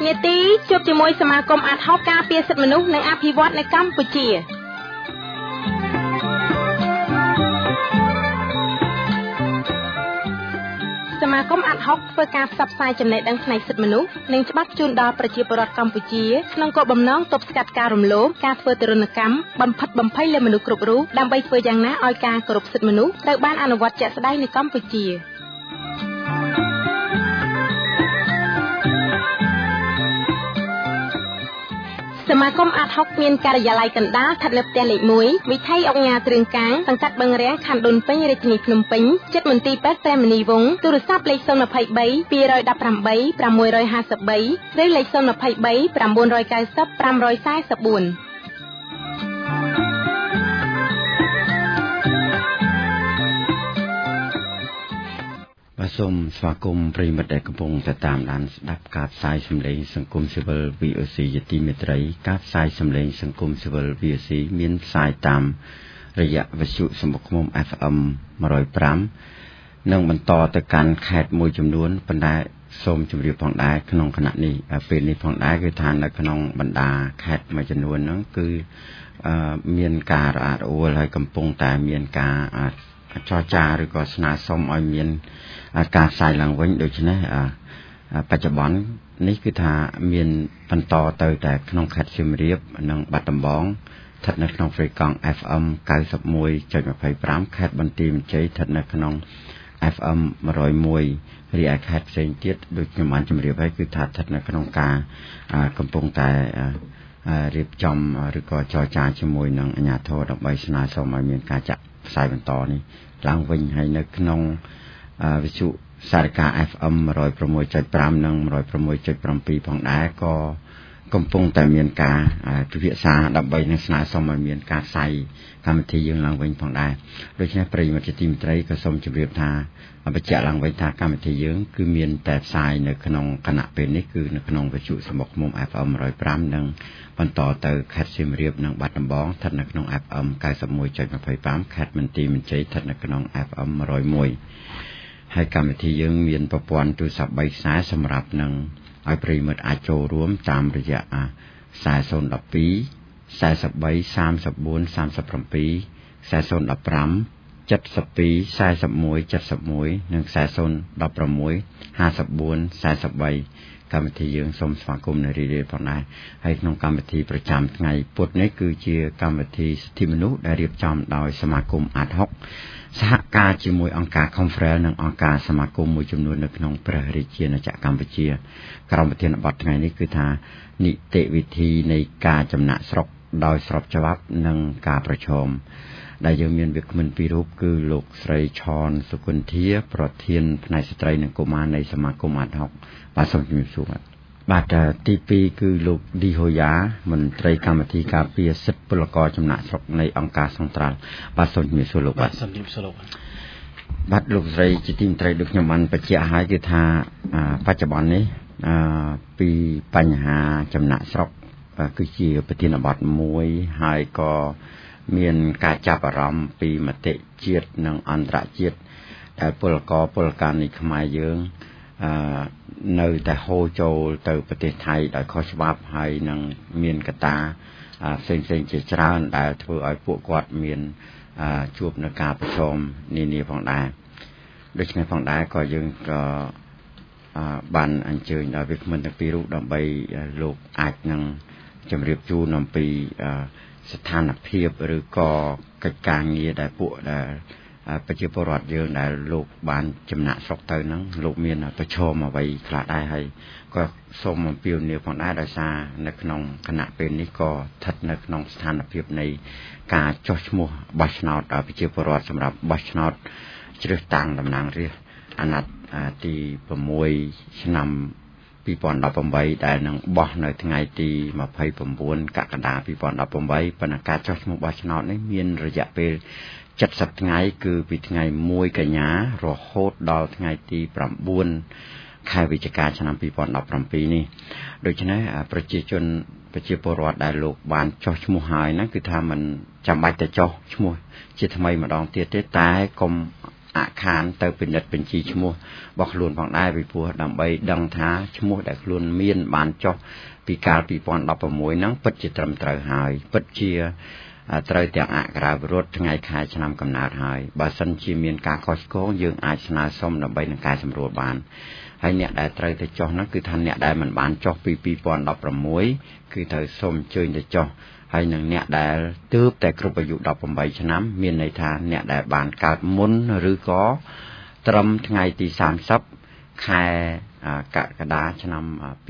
នាទីជួបជាមួយសមាគមអាតហុកការពារសិទ្ធិមនុស្សនិងអភិវឌ្ឍនៅកម្ពុជាសមាគមអាតហុកធ្វើការផ្សព្វផ្សាយចំណេះដឹងផ្នែកសិទ្ធិមនុស្សនិងច្បាប់ជូនដល់ប្រជាពលរដ្ឋកម្ពុជាក្នុងគោលបំណងទប់ស្កាត់ការរំលោភការធ្វើទរណកម្មបំផិតបំភ័យលើមនុស្សគ្រប់រូបដើម្បីធ្វើយ៉ាងណាឲ្យការគោរពសិទ្ធិមនុស្សត្រូវបានអនុវត្តជាក់ស្ដែងនៅកម្ពុជាសមាគមអាតហុកមានការិយាល័យកណ្ដាលស្ថិតនៅផ្ទះលេខ1វិថីអង្គការគ្រឿងកាងសង្កាត់បឹងរាំងខណ្ឌដូនពេញរាជធានីភ្នំពេញជិតមន្ទីរពេទ្យព្រះមុនីវង្សទូរស័ព្ទលេខ023 218 653ឬលេខ023 990 544 សូមស្វាគមន៍ប្រិយមិត្តដែលកំពុងតាមដានស្ដាប់ការផ្សាយសម្លេងសង្គមស៊ីវិល VOC យទីមេត្រីការផ្សាយសម្លេងសង្គមស៊ីវិល VOC មានផ្សាយតាមរយៈវិទ្យុសំបុកឃ្មុំ FM 105និងបន្តទៅកាន់ខេត្តមួយចំនួនប៉ុន្តែសូមជម្រាបផងដែរក្នុងគណៈនេះពេលនេះផងដែរគឺថានៅក្នុងបណ្ដាខេត្តមួយចំនួនហ្នឹងគឺមានការរអាក់រអួលហើយកំពុងតែមានការចរចាឬក៏ស្នើសុំឲ្យមានការផ្សាយឡើងវិញដូច្នេះបច្ចុប្បន្ននេះគឺថាមានបន្តទៅតែក្នុងខេត្តសៀមរាបនិងបាត់ដំបងស្ថិតនៅក្នុងហ្វ្រីកង់ FM 91.25 ខេត្តបន្ទាយមានជ័យស្ថិតនៅក្នុង FM 101រីឯខេត្តផ្សេងទៀតដូចខ្ញុំបានជម្រាបហើយគឺថាស្ថិតនៅក្នុងការកំពុងតែរៀបចំឬក៏ចរចាជាមួយនឹងអាជ្ញាធរដើម្បីស្នើសុំឲ្យមានការចាក់ផ្សាយបន្តនេះឡើងវិញហើយនៅក្នុងវិទ្យុសារការ FM 106.5 និង 106.7 ផងដែរក៏កំពុងតែមានការពិភាក្សាដើម្បីនឹងស្នើសុំឲ្យមានការផ្សាយកម្មវិធីយើងឡើងវិញផងដែរដូច្នេះប្រិយមិត្តជាទីមេត្រីក៏សូមជម្រាបថាបញ្ជាក់ឡើងវិញថាកម្មវិធីយើងគឺមានតែផ្សាយនៅក្នុងគណៈពេលនេះគឺនៅក្នុងវិទ្យុសំបុកឃ្មុំ FM 105និងបន្តទៅខេត្តសៀមរាបនិងបាត់ដំបងស្ថិតនៅក្នុង FM 91.25 ខេត្តបន្ទាយមានជ័យស្ថិតនៅក្នុង FM 101ហើយកម្មវិធីយើងមានប្រព័ន្ធទូរស័ព្ទ3ខ្សែសម្រាប់នឹងឲ្យប្រិយមិត្តអាចចូលរួមតាមរយៈខ្សែ012 43 34 37 ខ្សែ015 72 41 71និងខ្សែ016 54 43កម្មវិធីយើងសូមស្វាគមន៍នៅរីកផងដែរហើយក្នុងកម្មវិធីប្រចាំថ្ងៃពុធនេះគឺជាកម្មវិធីសិទ្ធិមនុស្សដែលរៀបចំដោយសមាគមអាតហុកសហការជាមួយអង្គការ Conference និងអង្គការសមាគមមួយចំនួននៅក្នុងព្រះរាជាណាចក្រកម្ពុជាក្រុមប្រធានបទថ្ងៃនេះគឺថានីតិវិធីនៃការចំណាក់ស្រុកដោយស្របច្បាប់និងការប្រឈមដែលយើងមានវាគ្មិនពីររូបគឺលោកស្រីឆនសុគន្ធាប្រធានផ្នែកស្ត្រីនិងកុមារនៃសមាគមអាតហុកបាទសូមជម្រាបសួរបាទទី2គឺលោកឌីហូយ៉ាមន្ត្រីកម្មវិធីការពារសិទ្ធិពលករចំណាក់ស្រុកនៃអង្គការសង្ត្រាល់បាទសូមជម្រាបសួរលោកបាទសូមជម្រាបសួរលោកបាទលោកស្រីជាទីមេត្រីដូចខ្ញុំបានបញ្ជាក់ឲ្យគឺថាបច្ចុប្បន្ននេះពីបញ្ហាចំណាក់ស្រុកគឺជាប្រធានបទមួយហើយក៏មានការចាប់អារម្មណ៍ពីមតិជាតិនិងអន្តរជាតិដែលពលករនៃខ្មែរយើងនៅតែហូរចូលទៅប្រទេសថៃដោយខុសច្បាប់ហើយនឹងមានកត្តាផ្សេងៗជាច្រើនដែលធ្វើឲ្យពួកគាត់មានជួបនឹងការប្រឈមនានាផងដែរដូច្នេះផងដែរក៏យើងក៏បានអញ្ជើញដល់វាគ្មិនទាំងពីររូបដើម្បីលោកអាចនឹងជម្រាបជូនអំពីស្ថានភាពឬក៏កិច្ចការងារដែលពួកដែលប្រជាពលរដ្ឋយើងដែលលោកបានចំណាក់ស្រុកទៅហ្នឹងលោកមានប្រឈមអ្វីខ្លះដែរហើយក៏សូមអំពាវនាវផងដែរដោយសារនៅក្នុងគណៈពេលនេះក៏ស្ថិតនៅក្នុងស្ថានភាពនៃការចុះឈ្មោះបោះឆ្នោតប្រជាពលរដ្ឋសម្រាប់បោះឆ្នោតជ្រើសតាំងតំណាងរាស្ត្រអាណត្តិទី6ឆ្នាំ2018ដែលនឹងបោះនៅថ្ងៃទី29កក្កដា2018ប៉ុន្តែការចុះឈ្មោះបោះឆ្នោតនេះមានរយៈពេល70ថ្ងៃគឺពីថ្ងៃ1កញ្ញារហូតដល់ថ្ងៃទី9ខែវិច្ឆិកាឆ្នាំ2017នេះដូច្នេះប្រជាពលរដ្ឋដែលលោកបានចុះឈ្មោះហើយហ្នឹងគឺថាมันចាំបាច់ទៅចុះឈ្មោះជាថ្មីម្ដងទៀតទេតែកុំអាខានទៅពិនិត្យបញ្ជីឈ្មោះរបស់ខ្លួនផងដែរពីព្រោះដើម្បីដឹងថាឈ្មោះដែលខ្លួនមានបានចុះពីកាល2016ហ្នឹងពិតជាត្រឹមត្រូវហើយពិតជាត្រូវទាំងអក្ខរាវិរុទ្ធថ្ងៃខែឆ្នាំកំណើតហើយបើសិនជាមានការខុសឆ្គងយើងអាចស្នើសុំដើម្បីនឹងកែសម្រួលបានហើយអ្នកដែលត្រូវទៅចុះហ្នឹងគឺថាអ្នកដែលមិនបានចុះពី2016គឺត្រូវសូមអញ្ជើញទៅចុះហើយនឹងអ្នកដែលទើបតែគ្រប់អាយុ18ឆ្នាំមានន័យថាអ្នកដែលបានកើតមុនឬក៏ត្រឹមថ្ងៃទី30ខែកក្កដាឆ្នាំ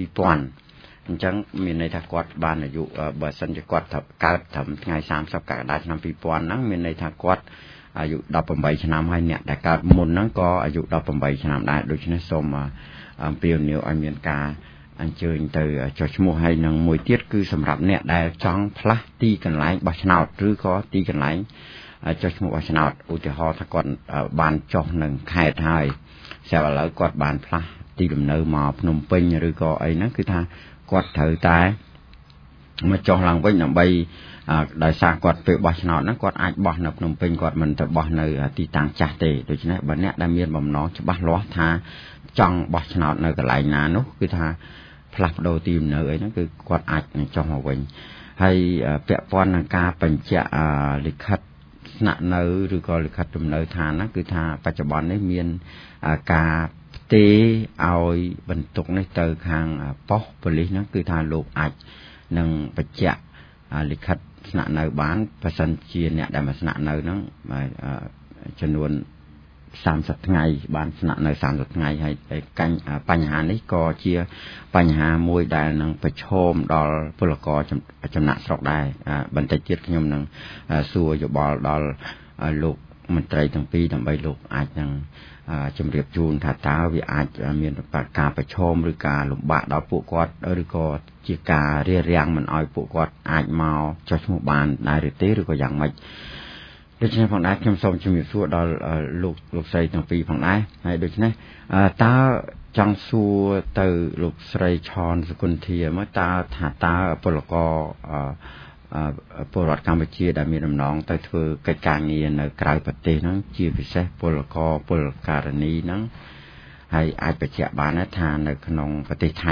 2000អញ្ចឹងមានន័យថាគាត់បានអាយុបើសិនជាគាត់កើតត្រឹមថ្ងៃ30កក្កដាឆ្នាំ2000ហ្នឹងមានន័យថាគាត់អាយុ18ឆ្នាំហើយអ្នកដែលកើតមុនហ្នឹងក៏អាយុ18ឆ្នាំដែរដូច្នេះសូមអំពាវនាវឲ្យមានការអញ្ជើញទៅចុះឈ្មោះហើយនឹងមួយទៀតគឺសម្រាប់អ្នកដែលចង់ផ្លាស់ទីកន្លែងបោះឆ្នោតឬក៏ទីកន្លែងចុះឈ្មោះបោះឆ្នោតឧទាហរណ៍ថាគាត់បានចុះនឹងខេត្តហើយស្រាប់ឥឡូវគាត់បានផ្លាស់ទីលំនៅមកភ្នំពេញឬក៏អីហ្នឹងគឺថាគាត់ត្រូវតែមកចុះឡើងវិញដើម្បីដោយសារគាត់ពេលបោះឆ្នោតហ្នឹងគាត់អាចបោះនៅភ្នំពេញគាត់មិនទៅបោះនៅទីតាំងចាស់ទេដូច្នេះបើអ្នកដែលមានបំណងច្បាស់លាស់ថាចង់បោះឆ្នោតនៅកន្លែងណានោះគឺថាផ្លាស់ប្ដូរទីលំនៅអីហ្នឹងគឺគាត់អាចនឹងចុះមកវិញហើយពាក់ព័ន្ធនឹងការបញ្ជាក់លិខិតស្នាក់នៅឬក៏លិខិតលំនៅឋានហ្នឹងគឺថាបច្ចុប្បន្ននេះមានការផ្ទេរឲ្យបន្ទុកនេះទៅខាងប៉ុស្តិ៍ប៉ូលីសហ្នឹងគឺថាលោកអាចនឹងបញ្ជាក់លិខិតស្នាក់នៅបានបើសិនជាអ្នកដែលមកស្នាក់នៅហ្នឹងចំនួន30ថ្ងៃបានស្នាក់នៅ30ថ្ងៃហើយបញ្ហានេះក៏ជាបញ្ហាមួយដែលនឹងប្រឈមដល់ពលករចំណាក់ស្រុកដែរបន្តិចទៀតខ្ញុំនឹងសួរយោបល់ដល់លោកមន្ត្រីទាំងពីរដើម្បីលោកអាចនឹងជម្រាបជូនថាតើវាអាចមានការប្រឈមឬការលំបាកដល់ពួកគាត់ឬក៏ជាការរារាំងមិនឲ្យពួកគាត់អាចមកចុះឈ្មោះបានដែរឬទេឬក៏យ៉ាងម៉េចដូច្នេះផងដែរខ្ញុំសូមជម្រាបសួរដល់លោកស្រីទាំងពីរផងដែរហើយដូច្នេះតើចង់សួរទៅលោកស្រីឆនសុគន្ធាមកតើពលករពលរដ្ឋកម្ពុជាដែលមានដំណងទៅធ្វើកិច្ចការងារនៅក្រៅប្រទេសហ្នឹងជាពិសេសពលករពលករនីហ្នឹងហើយអាចបញ្ជាក់បានថានៅក្នុងប្រទេសថៃ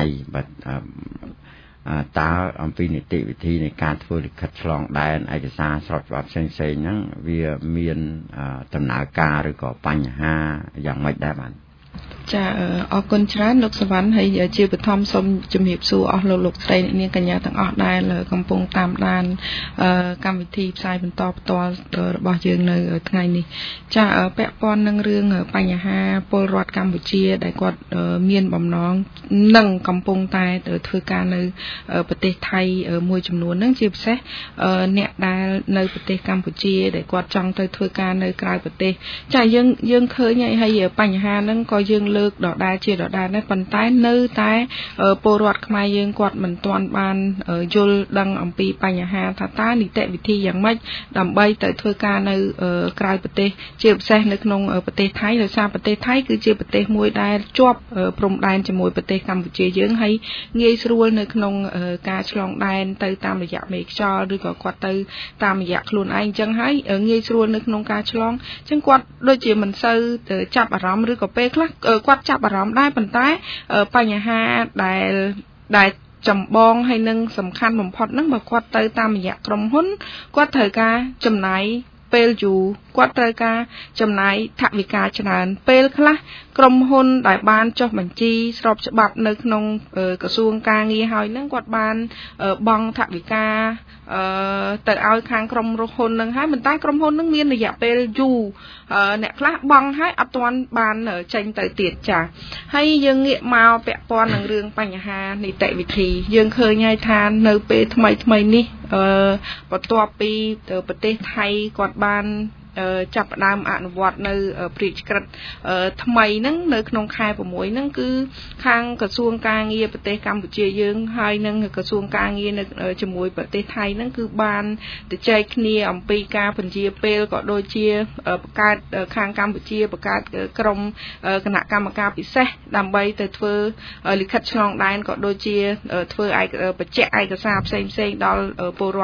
តើអំពីនីតិវិធីនៃការធ្វើលិខិតឆ្លងដែនឯកសារស្របច្បាប់ផ្សេងៗហ្នឹងវាមានដំណើរការឬក៏បញ្ហាយ៉ាងម៉េចដែរបាទចាអរគុណច្រើនលោកសវណ្ណហើយជាបឋមសូមជំរាបសួរអស់លោកស្រីអ្នកនាងកញ្ញាទាំងអស់ដែលកំពុងតាមដានកម្មវិធីផ្សាយបន្តផ្ទាល់របស់យើងនៅថ្ងៃនេះចាពាក់ព័ន្ធនឹងរឿងបញ្ហាពលរដ្ឋកម្ពុជាដែលគាត់មានបំណងនិងកំពុងតែធ្វើការនៅប្រទេសថៃមួយចំនួនហ្នឹងជាពិសេសអ្នកដែលនៅប្រទេសកម្ពុជាដែលគាត់ចង់ទៅធ្វើការនៅក្រៅប្រទេសចាយើងឃើញហើយបញ្ហាហ្នឹងក៏យើងលើកដដែលជាដដែលដែរប៉ុន្តែនៅតែពលរដ្ឋខ្មែរយើងគាត់មិនទាន់បានយល់ដឹងអំពីបញ្ហាថាតើនីតិវិធីយ៉ាងម៉េចដើម្បីទៅធ្វើការនៅក្រៅប្រទេសជាពិសេសនៅក្នុងប្រទេសថៃដោយសារប្រទេសថៃគឺជាប្រទេសមួយដែលជាប់ព្រំដែនជាមួយប្រទេសកម្ពុជាយើងហើយងាយស្រួលនៅក្នុងការឆ្លងដែនទៅតាមរយៈមេខ្យល់ឬក៏គាត់ទៅតាមរយៈខ្លួនឯងអញ្ចឹងហើយងាយស្រួលនៅក្នុងការឆ្លងអញ្ចឹងគាត់ដូចជាមិនសូវចាប់អារម្មណ៍ឬក៏ពេលខ្លះគាត់ចាប់អារម្មណ៍ដែរប៉ុន្តែបញ្ហាដែលចម្បងហើយនឹងសំខាន់បំផុតហ្នឹងបើគាត់ទៅតាមរយៈក្រុមហ៊ុនគាត់ត្រូវការចំណាយពេលយូរគាត់ត្រូវការចំណាយថវិកាច្រើនពេលខ្លះក្រុមហ៊ុនដែលបានចុះបញ្ជីស្របច្បាប់នៅក្នុងក្រសួងការងារហើយហ្នឹងគាត់បានបង់ថវិកាទៅឲ្យខាងក្រុមហ៊ុនហ្នឹងហើយប៉ុន្តែក្រុមហ៊ុនហ្នឹងមានរយៈពេលយូរអ្នកខ្លះបង់ហើយអត់ទាន់បានចេញទៅទៀតចាហើយយើងងាកមកពាក់ព័ន្ធនឹងរឿងបញ្ហានីតិវិធីយើងឃើញហើយថានៅពេលថ្មីនេះបន្ទាប់ពីប្រទេសថៃគាត់បានចាប់ផ្ដើមអនុវត្តនៅព្រាជក្រិតថ្មីហ្នឹងនៅក្នុងខែ6ហ្នឹងគឺខាងក្រសួងការងារប្រទេសកម្ពុជាយើងហើយនឹងក្រសួងការងារនៅជាមួយប្រទេសថៃហ្នឹងគឺបានទៅចែកគ្នាអំពីការពន្យាពេលក៏ដូចជាបង្កើតខាងកម្ពុជាបង្កើតក្រុមគណៈកម្មការពិសេសដើម្បីទៅធ្វើលិខិតឆ្លងដែនក៏ដូចជាធ្វើបញ្ជាក់ឯកសារផ្សេងៗដល់ពលរដ្ឋ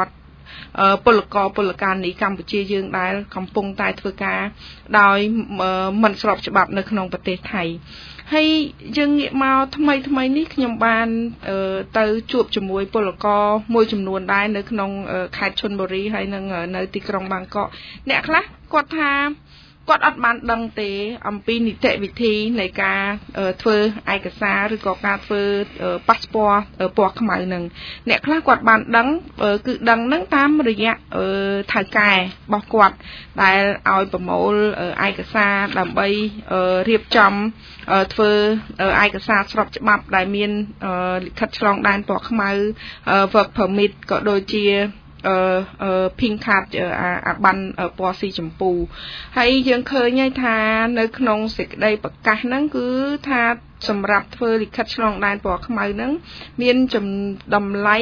ពលករនេះកម្ពុជាយើងដែលកំពុងតែធ្វើការដោយមិនស្របច្បាប់នៅក្នុងប្រទេសថៃហើយយើងងាកមកថ្មីនេះខ្ញុំបានទៅជួបជាមួយពលករមួយចំនួនដែរនៅក្នុងខេត្តឈុនបុរីហើយនឹងនៅទីក្រុងបាងកកអ្នកខ្លះគាត់ថាគាត់អត់បានដឹងទេអំពីនីតិវិធីនៃការធ្វើឯកសារឬក៏ការធ្វើប៉ាសពតពណ៌ខ្មៅនឹងអ្នកខ្លះគាត់បានដឹងគឺដឹងនឹងតាមរយៈថៅកែរបស់គាត់ដែលឲ្យប្រមូលឯកសារដើម្បីរៀបចំធ្វើឯកសារស្របច្បាប់ដែលមានលិខិតឆ្លងដែនពណ៌ខ្មៅ work permit ក៏ដូចជាpink card អាប័ណ្ណពណ៌ស៊ីជម្ពូហើយយើងឃើញហើយថានៅក្នុងសេចក្តីប្រកាសហ្នឹងគឺថាសម្រាប់ធ្វើលិខិតឆ្លងដែនពណ៌ខ្មៅហ្នឹងមានតម្លៃ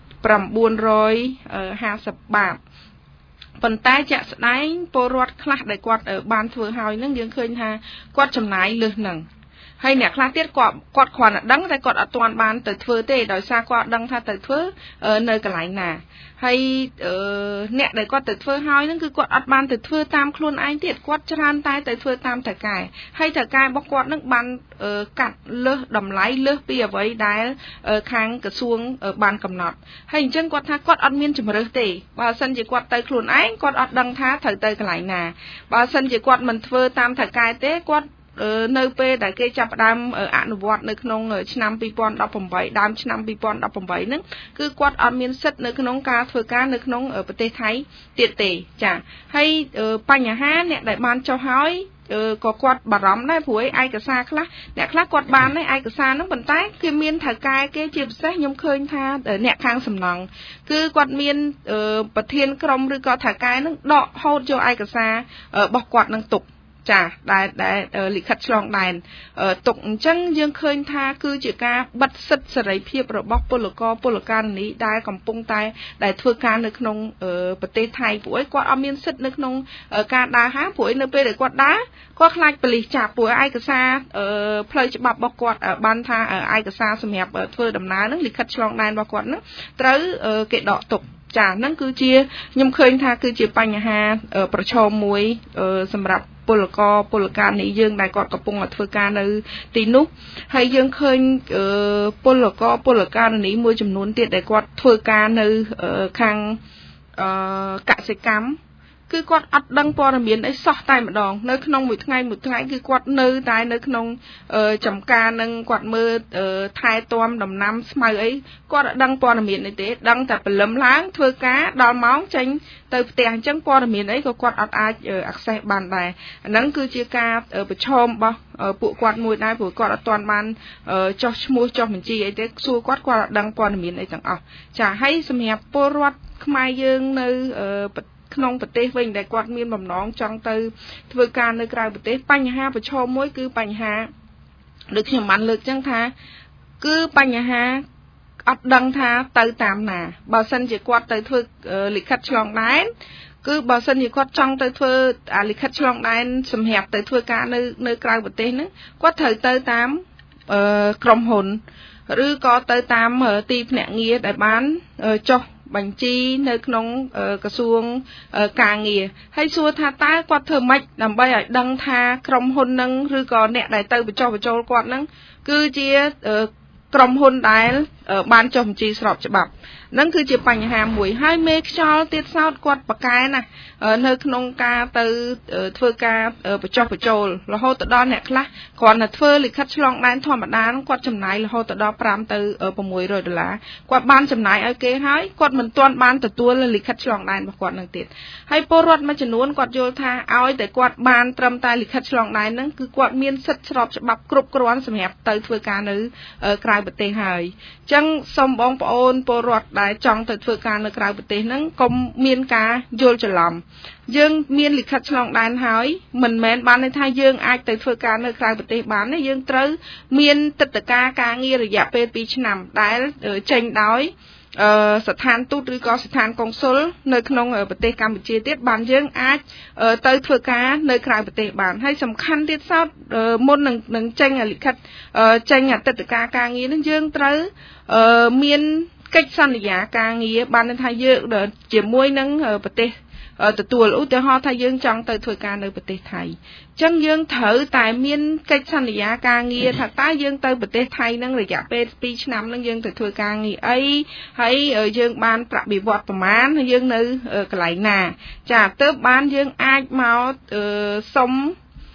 950 បាតប៉ុន្តែជាក់ស្ដែងពលរដ្ឋខ្លះដែលគាត់បានធ្វើហើយហ្នឹងយើងឃើញថាគាត់ចំណាយលើសហ្នឹងហើយអ្នកខ្លះទៀតគាត់គ្រាន់តែដឹងតែគាត់អត់ទាន់បានទៅធ្វើទេដោយសារគាត់ដឹងថាទៅធ្វើនៅកន្លែងណាហើយអ្នកដែលគាត់ទៅធ្វើហើយហ្នឹងគឺគាត់អត់បានទៅធ្វើតាមខ្លួនឯងទៀតគាត់ច្រើនតែទៅធ្វើតាមថៅកែហើយថៅកែរបស់គាត់ហ្នឹងបានកាត់លើសតម្លៃលើសពីអ្វីដែលខាងក្រសួងបានកំណត់ហើយអញ្ចឹងគាត់ថាគាត់អត់មានជំរើសទេបើមិនជាគាត់ទៅខ្លួនឯងគាត់អត់ដឹងថាត្រូវទៅកន្លែងណាបើមិនជាគាត់មិនធ្វើតាមថៅកែទេគាត់នៅពេលដែលគេចាប់ផ្ដើមអនុវត្តនៅក្នុងឆ្នាំ2018ដើមឆ្នាំ2018ហ្នឹងគឺគាត់អត់មានសិទ្ធិនៅក្នុងការធ្វើការនៅក្នុងប្រទេសថៃទៀតទេចាហើយបញ្ហាអ្នកដែលបានចុះហើយក៏គាត់បារម្ភដែរព្រោះឯកសារខ្លះអ្នកខ្លះគាត់បានឯកសារហ្នឹងប៉ុន្តែគេមានថៅកែគេជាពិសេសខ្ញុំឃើញថាអ្នកខាងសំណង់គឺគាត់មានប្រធានក្រុមឬក៏ថៅកែហ្នឹងដកហូតយកឯកសាររបស់គាត់នឹងទុកចាដែលលិខិតឆ្លងដែនទុកអញ្ចឹងយើងឃើញថាគឺជាការបិទសិទ្ធិសេរីភាពរបស់ពលករនេះដែលកំពុងតែដែលធ្វើការនៅក្នុងប្រទេសថៃព្រោះគាត់អត់មានសិទ្ធិនៅក្នុងការដើរហាងព្រោះនៅពេលដែលគាត់ដើរគាត់ខ្លាចប៉ូលីសចាប់ព្រោះឯកសារផ្លូវច្បាប់របស់គាត់បានថាឯកសារសម្រាប់ធ្វើដំណើរហ្នឹងលិខិតឆ្លងដែនរបស់គាត់ហ្នឹងត្រូវគេដកទុកចាហ្នឹងគឺជាខ្ញុំឃើញថាគឺជាបញ្ហាប្រឈមមួយសម្រាប់ពលករនេះយើងដែលគាត់កំពុងតែធ្វើការនៅទីនោះហើយយើងឃើញពលករនេះមួយចំនួនទៀតដែលគាត់ធ្វើការនៅខាងកសិកម្មគឺគាត់អត់ដឹងព័ត៌មានអីសោះតែម្ដងនៅក្នុងមួយថ្ងៃគឺគាត់នៅតែនៅក្នុងចំការនឹងគាត់មើលថែទាំដំណាំស្មៅអីគាត់អត់ដឹងព័ត៌មានអីទេដឹងតែព្រលឹមឡើងធ្វើការដល់ម៉ោងចេញទៅផ្ទះអញ្ចឹងព័ត៌មានអីក៏គាត់អត់អាច access បានដែរអាហ្នឹងគឺជាការប្រឈមរបស់ពួកគាត់មួយដែរព្រោះគាត់អត់ទាន់បានចុះឈ្មោះចុះបញ្ជីអីទេសួរគាត់អត់ដឹងព័ត៌មានអីទាំងអស់ចាហើយសម្រាប់ពលរដ្ឋខ្មែរយើងនៅក្នុងប្រទេសវិញដែលគាត់មានបំណងចង់ទៅធ្វើការនៅក្រៅប្រទេសបញ្ហាប្រឈមមួយគឺបញ្ហាដូចខ្ញុំបានលើកចឹងថាគឺបញ្ហាអត់ដឹងថាទៅតាមណាបើសិនជាគាត់ទៅធ្វើលិខិតឆ្លងដែនគឺបើសិនជាគាត់ចង់ទៅធ្វើលិខិតឆ្លងដែនសម្រាប់ទៅធ្វើការនៅក្រៅប្រទេសហ្នឹងគាត់ត្រូវទៅតាមក្រុមហ៊ុនឬក៏ទៅតាមទីភ្នាក់ងារដែលបានចុះបញ្ជីនៅក្នុងក្រសួងការងារហើយសួរថាតើគាត់ធ្វើម៉េចដើម្បីឲ្យដឹងថាក្រុមហ៊ុននឹងឬក៏អ្នកដែលទៅបញ្ចុះបញ្ចូលគាត់នឹងគឺជាក្រុមហ៊ុនដែលបានចុះបញ្ជីស្របច្បាប់ហ្នឹងគឺជាបញ្ហាមួយហើយមេខ្យល់ទៀតសោតគាត់ប្រកែណានៅក្នុងការទៅធ្វើការបញ្ចុះបញ្ចូលរហូតទៅដល់អ្នកខ្លះគ្រាន់តែធ្វើលិខិតឆ្លងដែនធម្មតាគាត់ចំណាយរហូតទៅដល់$5 ទៅ$600គាត់បានចំណាយឲ្យគេហើយគាត់មិនទាន់បានទទួលលិខិតឆ្លងដែនរបស់គាត់នឹងទៀតហើយពលរដ្ឋមួយចំនួនគាត់យល់ថាឲ្យតែគាត់បានត្រឹមតែលិខិតឆ្លងដែនហ្នឹងគឺគាត់មានសិទ្ធិស្របច្បាប់គ្រប់គ្រាន់សម្រាប់ទៅធ្វើការនៅក្រៅប្រទេសហើយអញ្ចឹងសូមបងប្អូនពលរដ្ឋដែលចង់ទៅធ្វើការនៅក្រៅប្រទេសហ្នឹងកុំមានការយល់ច្រឡំយើងមានលិខិតឆ្លងដែនហើយមិនមែនបានន័យថាយើងអាចទៅធ្វើការនៅក្រៅប្រទេសបានទេយើងត្រូវមានទឹកតការការងាររយៈពេល2ឆ្នាំដែលចេញដោយស្ថានទូតឬក៏ស្ថានកុងស៊ុលនៅក្នុងប្រទេសកម្ពុជាទៀតបានយើងអាចទៅធ្វើការនៅក្រៅប្រទេសបានហើយសំខាន់ទៀតសោតមុននឹងចេញលិខិតចេញអតីតការការងារនឹងយើងត្រូវមានកិច្ចសន្យាការងារបានថាយើងជាមួយនឹងប្រទេសទទួលឧទាហរណ៍ថាយើងចង់ទៅធ្វើការនៅប្រទេសថៃអញ្ចឹងយើងត្រូវតែមានកិច្ចសន្យាការងារថាតើយើងទៅប្រទេសថៃនឹងរយៈពេល2ឆ្នាំនឹងយើងទៅធ្វើការងារអីហើយយើងបានប្រាក់បៀវត្សប្រមាណយើងនៅកន្លែងណាចាទើបបានយើងអាចមកសុំ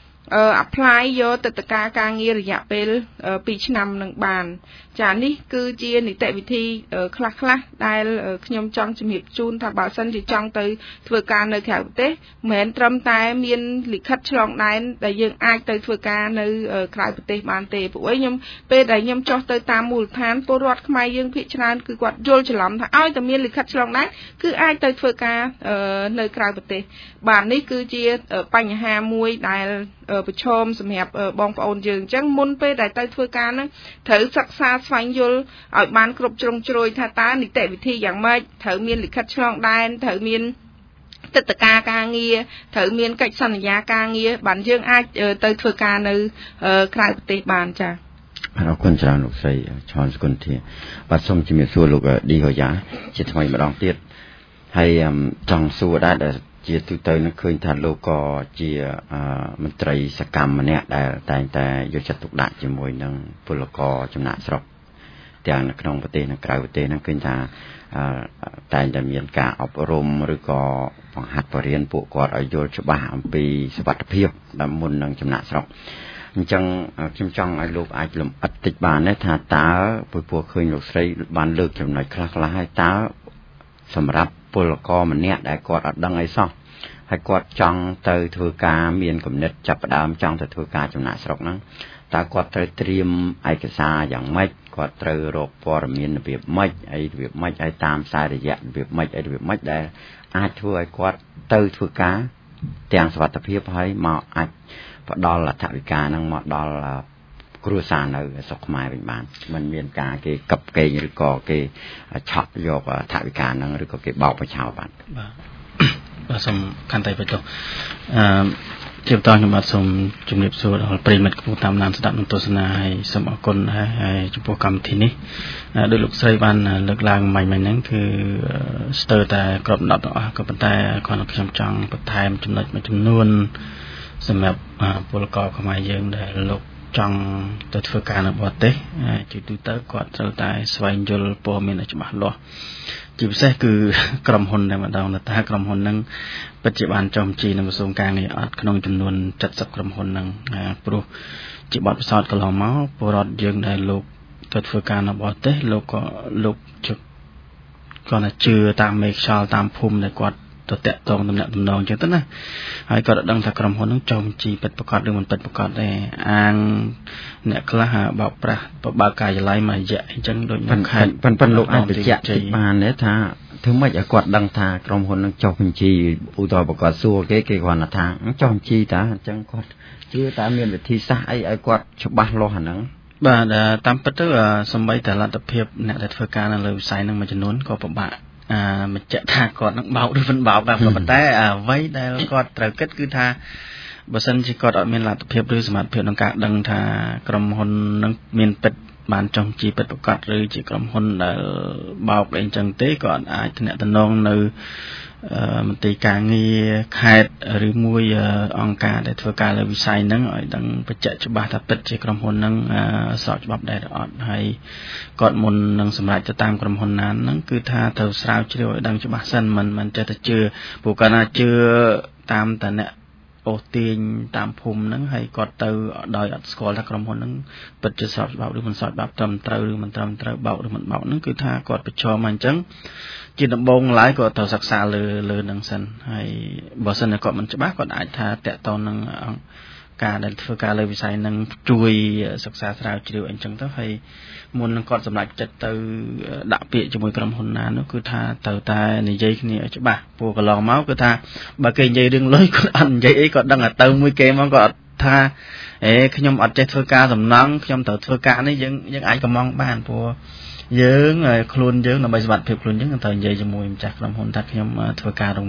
apply យកទឹកតការការងាររយៈពេល2ឆ្នាំនឹងបានចានេះគឺជានីតិវិធីខ្លះដែលខ្ញុំចង់ជំរាបជូនថាបើសិនជាចង់ទៅធ្វើការនៅក្រៅប្រទេសមិនមែនត្រឹមតែមានលិខិតឆ្លងដែនដែលយើងអាចទៅធ្វើការនៅក្រៅប្រទេសបានទេព្រោះខ្ញុំពេលដែលខ្ញុំចុះទៅតាមមូលដ្ឋានពលរដ្ឋខ្មែរយើងភាគច្រើនគឺគាត់យល់ច្រឡំថាឲ្យតែមានលិខិតឆ្លងដែនគឺអាចទៅធ្វើការនៅក្រៅប្រទេសបាទនេះគឺជាបញ្ហាមួយដែលប្រឈមសម្រាប់បងប្អូនយើងអញ្ចឹងមុនពេលដែលទៅធ្វើការហ្នឹងត្រូវសិក្សាស្វែងយល់ឲ្យបានគ្រប់ជ្រុងជ្រោយថាតើនីតិវិធីយ៉ាងម៉េចត្រូវមានលិខិតឆ្លងដែនត្រូវមានទឹកតការការងារត្រូវមានកិច្ចសន្យាការងារបានយើងអាចទៅធ្វើការនៅក្រៅប្រទេសបានចា៎អរគុណច្រើនលោកស្រីឆនសុគន្ធាបាទសូមជំរាបសួរលោកឌីហូយ៉ាជាថ្មីម្ដងទៀតហើយចង់សួរដែរជាទូទៅនឹងឃើញថាលោកក៏ជាមន្ត្រីសកម្មម្នាក់ដែលតែងតែយកចិត្តទុកដាក់ជាមួយនឹងពលករចំណាក់ស្រុកទាំងនៅក្នុងប្រទេសនិងក្រៅប្រទេសហ្នឹងឃើញថាតែងតែមានការអប់រំឬក៏បង្ហាត់បរិញ្ញាពួកគាត់ឲ្យយល់ច្បាស់អំពីសុវត្ថិភាពដែលមុននឹងចំណាក់ស្រុកអញ្ចឹងខ្ញុំចង់ឲ្យលោកអាចលំអិតតិចបានទេថាតើពួកឃើញលោកស្រីបានលើកចំណុចខ្លះៗឲ្យតើសម្រាប់ពលករម្នាក់ដែលគាត់អត់ដឹងអីសោះហើយគាត់ចង់ទៅធ្វើការមានគំនិតចាប់ផ្ដើមចង់ទៅធ្វើការចំណាក់ស្រុកហ្នឹងតើគាត់ត្រូវត្រៀមឯកសារយ៉ាងម៉េចគាត់ត្រូវរកព័ត៌មានរបៀបម៉េចរបៀបម៉េចឲ្យតាមខ្សែរយៈរបៀបម៉េចរបៀបម៉េចដែលអាចធ្វើឲ្យគាត់ទៅធ្វើការទាំងសុវត្ថិភាពហើយមកអាចផ្ដល់អត្ថប្រយោជន៍ហ្នឹងមកដល់គ្រួសារនៅស្រុកខ្មែរវិញបានមិនមានការគេកັບកេងឬក៏គេឆក់យកអត្ថប្រយោជន៍ហ្នឹងឬក៏គេបោកបញ្ឆោតបានបាទសូមកាន់តែបញ្ចុះជាបន្តខ្ញុំបាទសូមជំរាបសួរដល់ប្រិយមិត្តកំពុងតាមដានស្ដាប់និងទស្សនាហើយសូមអរគុណហើយចំពោះកម្មវិធីនេះដោយលោកស្រីបានលើកឡើងមិញហ្នឹងគឺស្ទើរតែគ្រប់ដណ្ដប់ទាំងអស់ក៏ប៉ុន្តែគ្រាន់តែខ្ញុំចង់បន្ថែមចំណុចមួយចំនួនសម្រាប់ពលករខ្មែរយើងដែលលោកចង់ទៅធ្វើការនៅបរទេសជាទូទៅគាត់ត្រូវតែស្វែងយល់ព័ត៌មានឲ្យច្បាស់លាស់ជាពិសេសគឺក្រុមហ៊ុនតែម្ដងថាក្រុមហ៊ុនហ្នឹងពិតជាបានចុះបញ្ជីនៅក្រសួងការងារអត់ក្នុងចំនួន70ក្រុមហ៊ុនហ្នឹងព្រោះជាបទពិសោធន៍កន្លងមកពលរដ្ឋយើងដែលលោកទៅធ្វើការនៅបរទេសលោកគាត់ជឿតាមមេខ្យល់តាមភូមិដែលគាត់ទៅតាក់ទងតំណែងអញ្ចឹងទៅណាហើយគាត់ដឹងថាក្រុមហ៊ុនហ្នឹងចុះបញ្ជីពិតប្រាកដឬមិនពិតប្រាកដទេអាងអ្នកខ្លះបោកប្រាស់បើកការិយាល័យមួយរយៈអញ្ចឹងដូចមិនខែប៉ុន្តែលោកអាចបញ្ជាក់បានទេថាធ្វើម៉េចឲ្យគាត់ដឹងថាក្រុមហ៊ុននឹងចុះបញ្ជីឧទាហរណ៍បើគាត់សួរគេគ្រាន់តែថាចុះបញ្ជីតាអញ្ចឹងគាត់ជឿតែមានវិធីសាស្ត្រអីឲ្យគាត់ច្បាស់លាស់អាហ្នឹងបាទតាមពិតទៅសម្បីតែលទ្ធភាពអ្នកដែលធ្វើការនៅលើវិស័យហ្នឹងមួយចំនួនក៏ពិបាកបញ្ជាក់ថាគាត់នឹងបោកឬមិនបោកដែរប៉ុន្តែអ្វីដែលគាត់ត្រូវគិតគឺថាបើសិនជាគាត់អត់មានលទ្ធភាពឬសមត្ថភាពក្នុងការដឹងថាក្រុមហ៊ុននឹងមានពិតបានចុះបញ្ជីពិតប្រាកដឬជាក្រុមហ៊ុនដែលបោកអីចឹងទេក៏អាចទំនាក់ទំនងនៅមន្ត្រីការងារខេត្តឬមួយអង្គការដែលធ្វើការលើវិស័យហ្នឹងឲ្យដឹងបញ្ជាក់ច្បាស់ថាពិតជាក្រុមហ៊ុនហ្នឹងស្របច្បាប់ដែរឬអត់ហើយគាត់មុននឹងសម្រេចទៅតាមក្រុមហ៊ុនណាហ្នឹងគឺថាត្រូវស្រាវជ្រាវឲ្យដឹងច្បាស់សិនមិនចេះតែជឿព្រោះគាត់ណាជឿតាមតអ្នកអូសទាញតាមភូមិហ្នឹងហើយគាត់ទៅដោយអត់ស្គាល់ថាក្រុមហ៊ុនហ្នឹងពិតជាស្របច្បាប់ឬមិនស្របច្បាប់ត្រឹមត្រូវឬមិនត្រឹមត្រូវបោកឬមិនបោកហ្នឹងគឺថាគាត់ប្រឈមមកអញ្ចឹងជាដំបូងឡើយគាត់ត្រូវសិក្សាលើនឹងសិនហើយបើសិនតែគាត់មិនច្បាស់គាត់អាចថាតាក់ទងនឹងការដែលធ្វើការលើវិស័យហ្នឹងជួយសិក្សាស្រាវជ្រាវអញ្ចឹងទៅហើយមុននឹងគាត់សម្រេចចិត្តទៅដាក់ពាក្យជាមួយក្រុមហ៊ុនណានោះគឺថាត្រូវតែនិយាយគ្នាឲ្យច្បាស់ព្រោះកន្លងមកគឺថាបើគេនិយាយរឿងលុយគាត់អត់និយាយអីគាត់ដឹងតែទៅមួយគេមកគាត់អត់ថាខ្ញុំអត់ចេះធ្វើការសំណង់ខ្ញុំត្រូវធ្វើការនេះយើងអាចកំងបានព្រោះយើងខ្លួនយើងដើម្បីសុវត្ថិភាពខ្លួនយើងត្រូវនិយាយជាមួយម្ចាស់ក្រុមហ៊ុនថាខ្ញុំធ្វើការរោងចក្រ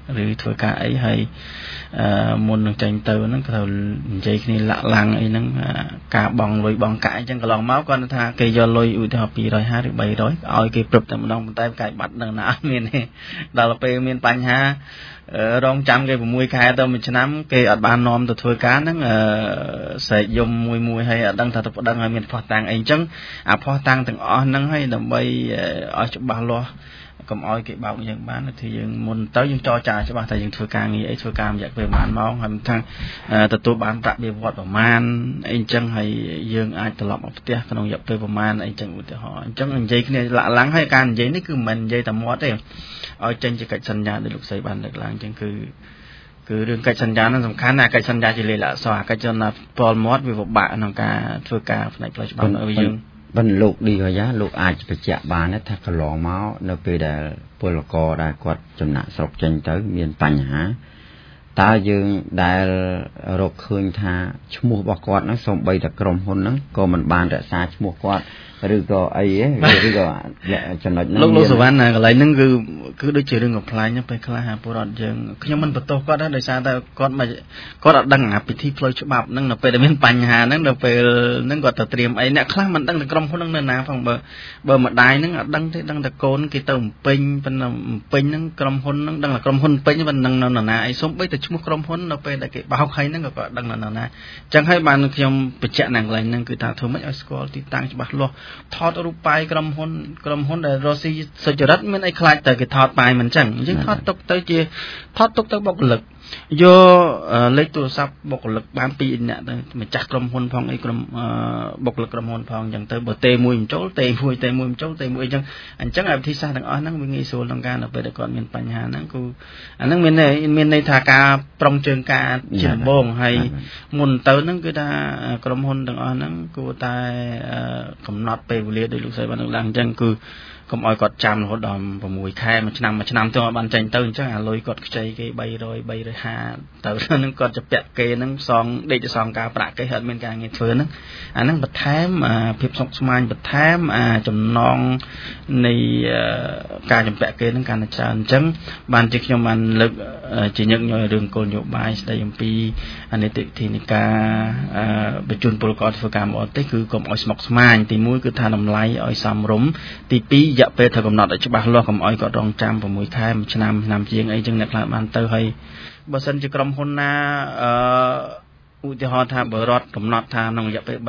ឬធ្វើការអីហើយមុននឹងចេញទៅហ្នឹងក៏ត្រូវនិយាយគ្នាលាក់ឡាំងអីហ្នឹងការបងលុយបងកាក់អញ្ចឹងកន្លងមកគាត់ថាគេយកលុយឧទាហរណ៍250ឬ300ឲ្យគេព្រឹបតែម្ដងប៉ុន្តែកាយបាត់នឹងណាអត់មានទេដល់ពេលមានបញ្ហារងចាំគេ6ខែទៅ1ឆ្នាំគេអត់បាននាំទៅធ្វើការហ្នឹងស្រែកយំមួយហើយអត់ដឹងថាទៅប្តឹងឲ្យមានផុសតាំងអីអញ្ចឹងអាផុសតាំងទាំងអស់ហ្នឹងហើយដើម្បីឲ្យច្បាស់លាស់កុំឲ្យគេបោកយើងបានthìយើងមុនទៅយើងចរចាច្បាស់ថាយើងធ្វើការងារអីធ្វើការរយៈពេលប្រហែលម៉ោងហើយមិនថាទទួលបានប្រាក់បៀវត្សប្រមាណអីអញ្ចឹងហើយយើងអាចត្រឡប់មកផ្ទះក្នុងរយៈពេលប្រមាណអីអញ្ចឹងឧទាហរណ៍អញ្ចឹងនិយាយគ្នាលាក់ឡាំងហើយការនិយាយនេះគឺមិននិយាយតែមាត់ទេឲ្យចេញជាកិច្ចសន្យាដោយលោកស្រីបានលើកឡើងអញ្ចឹងគឺរឿងកិច្ចសន្យាហ្នឹងសំខាន់ណាកិច្ចសន្យាជាលេខអក្សរកិច្ចសន្យាពលមាត់វាពិបាកក្នុងការធ្វើការផ្នែកផ្លូវច្បាប់ឲ្យយើងបានលោកឌីកាយ៉ាលោកអាចបញ្ជាក់បានថាកន្លងមកនៅពេលដែលពលករដែលគាត់ចំណាក់ស្រុកចេញទៅមានបញ្ហាតើយើងដែលរកឃើញថាឈ្មោះរបស់គាត់ហ្នឹងសូម្បីតែក្រុមហ៊ុនហ្នឹងក៏មិនបានរក្សាឈ្មោះគាត់ឬក៏អីឬក៏ចំណុចហ្នឹងលោកសវណ្ណកន្លែងហ្នឹងគឺដូចជារឿងកំ pl ហ្នឹងពេលខ្លះពលរដ្ឋយើងខ្ញុំមិនបន្ទោសគាត់ដែរដោយសារតែគាត់អត់ដឹងអាពិធីផ្លូវច្បាប់ហ្នឹងនៅពេលដែលមានបញ្ហាហ្នឹងនៅពេលហ្នឹងគាត់ទៅត្រៀមអីអ្នកខ្លះមិនដឹងតែក្រុមហ៊ុនហ្នឹងនៅណាផងបើម្ដាយហ្នឹងអត់ដឹងទេដឹងតែកូនគេទៅពេញប៉ុន្តែពេញហ្នឹងក្រុមហ៊ុនហ្នឹងដឹងតែក្រុមហ៊ុនពេញប៉ុណ្ណឹងនៅណាអីសូម្បីតែឈ្មោះក្រុមហ៊ុននៅពេលដែលគេបោកហើយហ្នឹងក៏គាត់ដឹងនៅណាអញ្ចឹងហើយបានខ្ញុំបញ្ជាក់នៅកន្លែងហ្នឹងគឺថាធ្វើម៉េចឲ្យស្គាល់ទីតាំងច្បាស់លាស់ថតរូបប៉ាយក្រុមហ៊ុនដែលរស់ស៊ីសុចរិតមានអីខ្លាចតែគេថតប៉ាយមិនអញ្ចឹងយើងថតទុកទៅបុគ្គលិកយកលេខទូរស័ព្ទបុគ្គលិកបាន2នាក់ទៅម្ចាស់ក្រុមហ៊ុនផងអីក្រុមបុគ្គលិកក្រុមហ៊ុនផងអញ្ចឹងទៅបើទេមួយមិនចូលទេមួយមិនចូលទេមួយអញ្ចឹងវិធីសាស្ត្រទាំងអស់ហ្នឹងវាងាយស្រួលក្នុងការនៅពេលដែលគាត់មានបញ្ហាហ្នឹងគឺអាហ្នឹងមានន័យថាការប្រុងជើងការជាដំបូងហើយមុនទៅហ្នឹងគឺថាក្រុមហ៊ុនទាំងអស់ហ្នឹងគួរតែកំណត់ពេលវេលាដោយលោកស្រីបានលើកឡើងអញ្ចឹងគឺកុំឲ្យគាត់ចាំរហូតដល់6ខែមួយឆ្នាំទៅឲ្យបានចេញទៅអញ្ចឹងអាលុយគាត់ខ្ចីគេ300 350ទៅហ្នឹងគាត់จะពាក់គេហ្នឹងសងដេកទៅសងការប្រាក់គេអត់មានការងារធ្វើហ្នឹងអាហ្នឹងបន្ថែមភាពសុខស្មាញបន្ថែមចំណងនៃការចំពាក់គេហ្នឹងកាន់តែច្រើនអញ្ចឹងបានជាខ្ញុំបានលើកជាញឹកញយរឿងគោលនយោបាយស្ដីអំពីនីតិវិធីនៃការបញ្ជូនពលករធ្វើការបរទេសគឺកុំឲ្យស្មុគស្មាញទី1គឺថាតម្លៃឲ្យសមរម្យទី2រយៈពេលត្រូវកំណត់ឲ្យច្បាស់លាស់កុំឲ្យគាត់រងចាំ6ខែ1ឆ្នាំជាងអីចឹងអ្នកខ្លះបានទៅហើយបើសិនជាក្រុមហ៊ុនណាឧទាហរណ៍ថាបើរដ្ឋកំណត់ថាក្នុងរយៈពេល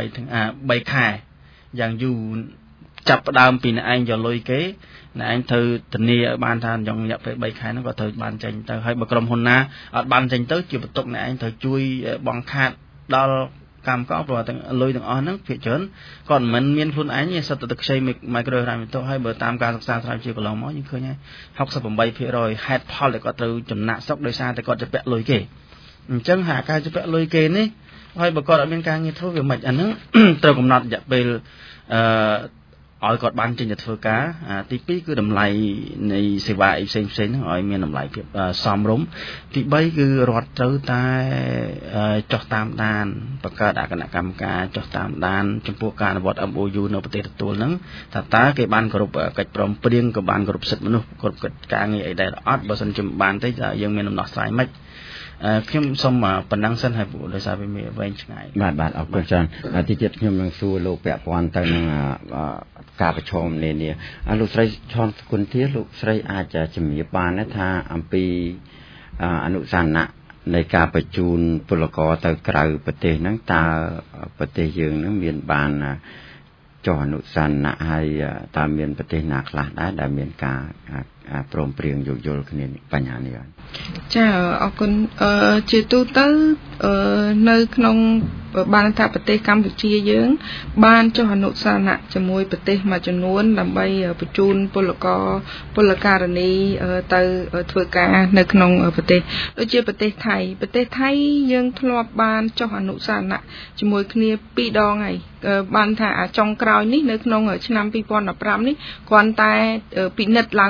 3ខែយ៉ាងយូរចាប់ផ្ដើមពីអ្នកឯងយកលុយគេអ្នកឯងត្រូវធានាឲ្យបានថាក្នុងរយៈពេល3ខែហ្នឹងក៏ត្រូវបានចេញទៅហើយបើក្រុមហ៊ុនណាអត់បានចេញទៅជាបន្ទុកអ្នកឯងត្រូវជួយបង់ខាតដល់កម្មករព្រោះទាំងលុយទាំងអស់ហ្នឹងភាគច្រើនគាត់មិនមានខ្លួនឯងទេសិតតែខ្ចីមីក្រូហិរ៉ាមីតូហើយបើតាមការសិក្សាស្រាវជ្រាវកន្លងមកយើងឃើញហើយ 68% ហេតុផលដែលគាត់ត្រូវចំណាក់ស្រុកដោយសារតែគាត់ទៅពាក់លុយគេអញ្ចឹងហាការទៅពាក់លុយគេនេះហើយបើគាត់អត់មានការងារធ្វើវាមិនអាហ្នឹងត្រូវកំណត់រយៈពេលឲ្យគាត់បានចេញទៅធ្វើការទី2គឺតម្លៃនៃសេវាផ្សេងហ្នឹងឲ្យមានតម្លៃភាពសមរម្យទី3គឺរដ្ឋត្រូវតែចុះតាមដានបង្កើតគណៈកម្មការចុះតាមដានចំពោះការអនុវត្ត MOU នៅប្រទេសទទួលហ្នឹងថាតើគេបានគោរពកិច្ចព្រមព្រៀងក៏បានគោរពសិទ្ធិមនុស្សគោរពកិច្ចការងារអីដែរអត់បើសិនជាមិនបានទេយើងមានដំណោះស្រាយមិនខ្ញុំសូមប៉ុណ្ណឹងសិនហើយដោយសារវាមានវែងឆ្ងាយបាទអរគុណច្រើនទីទៀតខ្ញុំនឹងសួរលោកពាក់ព័ន្ធទៅនឹងការប្រឈមនានាលោកស្រីឈុនគុណធាលោកស្រីអាចជំរាបបានថាអំពីអនុសាសនៈនៃការបញ្ជូនពលករទៅក្រៅប្រទេសហ្នឹងតើប្រទេសយើងហ្នឹងមានបានចុះអនុសាសនៈហើយតើមានប្រទេសណាខ្លះដែរដែលមានការព្រមព្រៀងយោគយល់គ្នាបញ្ហានេះចាអរគុណជាទូទៅនៅក្នុងបានថាប្រទេសកម្ពុជាយើងបានចុះអនុសាសនៈជាមួយប្រទេសមួយចំនួនដើម្បីបញ្ជូនពលករនីទៅធ្វើការនៅក្នុងប្រទេសដូចជាប្រទេសថៃយើងធ្លាប់បានចុះអនុសាសនៈជាមួយគ្នា2ដងហើយបានថាចុងក្រោយនេះនៅក្នុងឆ្នាំ2015នេះគ្រាន់តែពិនិត្យឡើងវិញ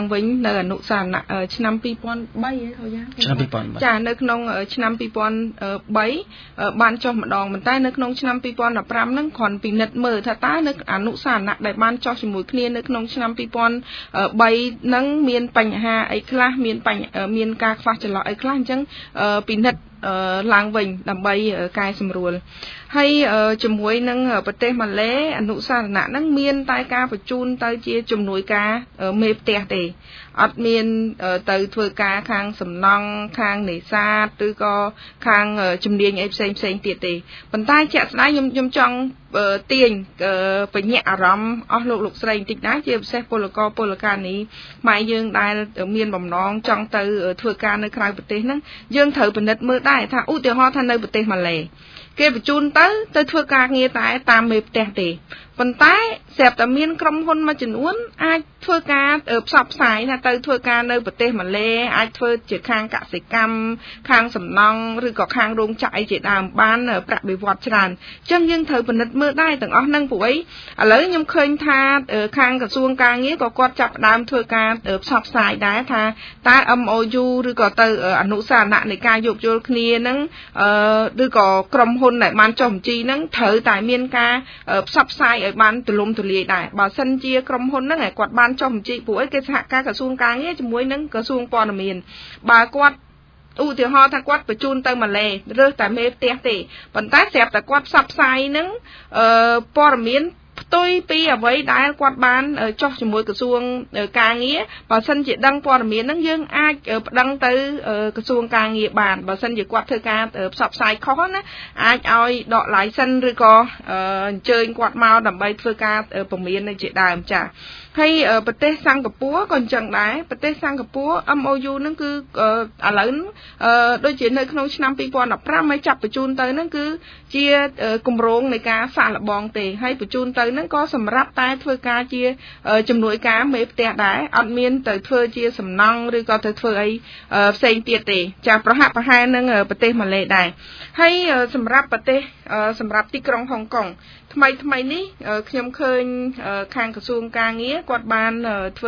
នៅអនុសារណៈឆ្នាំ2003ហ៎ហៅយ៉ាងឆ្នាំ2003 ចានៅក្នុងឆ្នាំ2003បានចុះម្ដងប៉ុន្តែនៅក្នុងឆ្នាំ2015ហ្នឹងគ្រាន់ពិនិត្យមើលថាតើនៅអនុសារណៈដែលបានចុះជាមួយគ្នានៅក្នុងឆ្នាំ2003ហ្នឹងមានបញ្ហាអីខ្លះមានការខ្វះចន្លោះអីខ្លះអញ្ចឹងពិនិត្យឡើងវិញដើម្បីកែសម្រួលហើយជាមួយនឹងប្រទេសម៉ាឡេអនុសារណៈហ្នឹងមានតែការបញ្ជូនទៅជាជំនួយការមេផ្ទះទេអត់មានទៅធ្វើការខាងសំណង់ខាងនេសាទឬក៏ខាងជំនាញអីផ្សេងទៀតទេប៉ុន្តែជាក់ស្ដែងខ្ញុំចង់ទាញបញ្ញាក់អារម្មណ៍អស់លោកស្រីបន្តិចដែរជាពិសេសពលករពលកានីខ្មែរយើងដែលមានបំណងចង់ទៅធ្វើការនៅក្រៅប្រទេសហ្នឹងយើងត្រូវពិនិត្យមើលដែរថាឧទាហរណ៍ថានៅប្រទេសម៉ាឡេគេបញ្ជូនទៅធ្វើការងារតែតាមមេផ្ទះទេប៉ុន្តែស្រាប់តែមានក្រុមហ៊ុនមួយចំនួនអាចធ្វើការផ្សព្វផ្សាយថាទៅធ្វើការនៅប្រទេសម៉ាឡេអាចធ្វើជាខាងកសិកម្មខាងសំណង់ឬក៏ខាងរោងចក្រអីជាដើមបានប្រាក់បៀវត្សច្រើនអញ្ចឹងយើងត្រូវពិនិត្យមើលដែរទាំងអស់ហ្នឹងព្រោះអីឥឡូវខ្ញុំឃើញថាខាងក្រសួងការងារក៏គាត់ចាប់ផ្ដើមធ្វើការផ្សព្វផ្សាយដែរថាតើ MOU ឬក៏ទៅអនុសារណៈនៃការយោគយល់គ្នាហ្នឹងឬក៏ក្រុមហ៊ុនដែលបានចុះបញ្ជីហ្នឹងត្រូវតែមានការផ្សព្វផ្សាយឲ្យបានទូលំទូលាយដែរបើសិនជាក្រុមហ៊ុនហ្នឹងគាត់បានចុះបញ្ជីព្រោះអីគេសហការក្រសួងការងារជាមួយនឹងក្រសួងព័ត៌មានបើគាត់ឧទាហរណ៍ថាគាត់បញ្ជូនទៅម៉ាឡេរើសតែមេផ្ទះទេប៉ុន្តែស្រាប់តែគាត់ផ្សព្វផ្សាយហ្នឹងព័ត៌មានផ្ទុយពីអ្វីដែលគាត់បានចុះជាមួយក្រសួងការងារបើសិនជាដឹងព័ត៌មានហ្នឹងយើងអាចប្តឹងទៅក្រសួងការងារបានបើសិនជាគាត់ធ្វើការផ្សព្វផ្សាយខុសណាអាចឲ្យដក license ឬក៏អញ្ជើញគាត់មកដើម្បីធ្វើការពមៀននៅជាដើមចា៎ហើយប្រទេសសិង្ហបុរីក៏អញ្ចឹងដែរប្រទេសសិង្ហបុរី MOU ហ្នឹងគឺឥឡូវដូចជានៅក្នុងឆ្នាំ2015ឲ្យចាប់បញ្ជូនទៅហ្នឹងគឺជាគម្រោងនៃការសាកល្បងទេហើយបញ្ជូនទៅហ្នឹងក៏សម្រាប់តែធ្វើការជាជំនួយការមេផ្ទះដែរអត់មានទៅធ្វើជាសំណង់ឬក៏ទៅធ្វើអីផ្សេងទៀតទេចាប្រហាក់ប្រហែលនឹងប្រទេសម៉ាឡេដែរហើយសម្រាប់ប្រទេសសម្រាប់ទីក្រុងហុងកុងថ្មីនេះខ្ញុំឃើញខាងក្រសួងការងារគាត់បានធ្វើ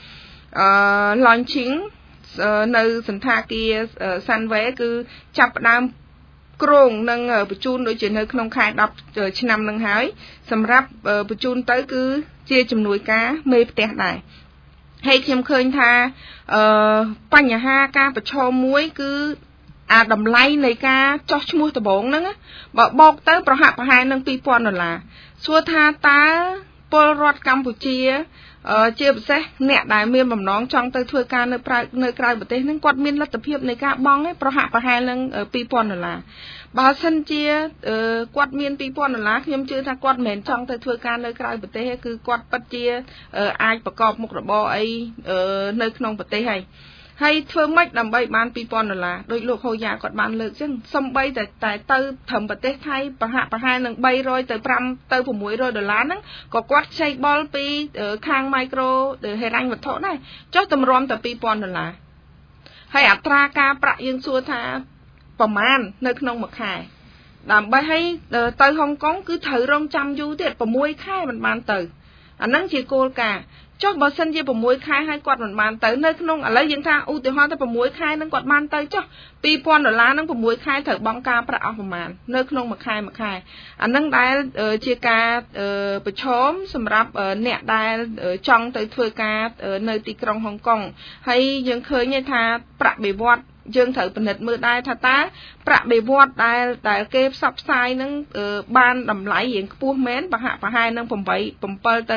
launching នៅសន្តាគារ Sunway គឺចាប់ផ្ដើមគ្រោងនឹងបញ្ជូនដូចជានៅក្នុងខែ10ឆ្នាំនឹងហើយសម្រាប់បញ្ជូនទៅគឺជាជំនួយការមេផ្ទះដែរហើយខ្ញុំឃើញថាបញ្ហាការប្រឈមមួយគឺអាតម្លៃនៃការចោះឈ្មោះដំបងហ្នឹងបើបោកទៅប្រហាក់ប្រហែលនឹង$2000សួរថាតើពលរដ្ឋកម្ពុជាជាពិសេសអ្នកដែលមានបំណងចង់ទៅធ្វើការនៅក្រៅប្រទេសហ្នឹងគាត់មានលទ្ធភាពនៃការបង់ឯប្រហាក់ប្រហែលនឹង$2000បើសិនជាគាត់មាន$2000ខ្ញុំជឿថាគាត់មិនមែនចង់ទៅធ្វើការនៅក្រៅប្រទេសទេគឺគាត់ពិតជាអាចប្រកបមុខរបរអីនៅក្នុងប្រទេសហើយធ្វើម៉េចដើម្បីបាន$2000ដោយលោកហូយ៉ាគាត់បានលើកចឹងសំបីតែទៅត្រឹមប្រទេសថៃប្រហាក់ប្រហែលនឹង$300ទៅ$500ទៅ$600ហ្នឹងក៏គាត់ខ្ចីបុលពីខាង micro ហិរញ្ញវត្ថុដែរចុះតម្រាំតែ$2000ហើយអត្រាការប្រាក់យើងសួរថាប្រមាណនៅក្នុងមួយខែដើម្បីឲ្យទៅហុងកុងគឺត្រូវរងចាំយូរទៀត6ខែមិនបានទៅអាហ្នឹងជាគោលការណ៍ចុះបើសិនជា6ខែហើយគាត់មិនបានទៅនៅក្នុងឥឡូវយើងថាឧទាហរណ៍ទៅ6ខែនឹងគាត់បានទៅចុះ$2000នឹង6ខែត្រូវបង់ការប្រាក់អស់ប្រមាណនៅក្នុងមួយខែអាហ្នឹងដែលជាការប្រឈមសម្រាប់អ្នកដែលចង់ទៅធ្វើការនៅទីក្រុងហុងកុងហើយយើងឃើញថាប្រាក់បៀវត្សយើងត្រូវពិនិត្យមើលដែរថាតើប្រាក់បៀវត្សដែលគេផ្សព្វផ្សាយនឹងបានតម្លៃរៀងខ្ពស់មែនប្រហាក់ប្រហែលនឹង7ទៅ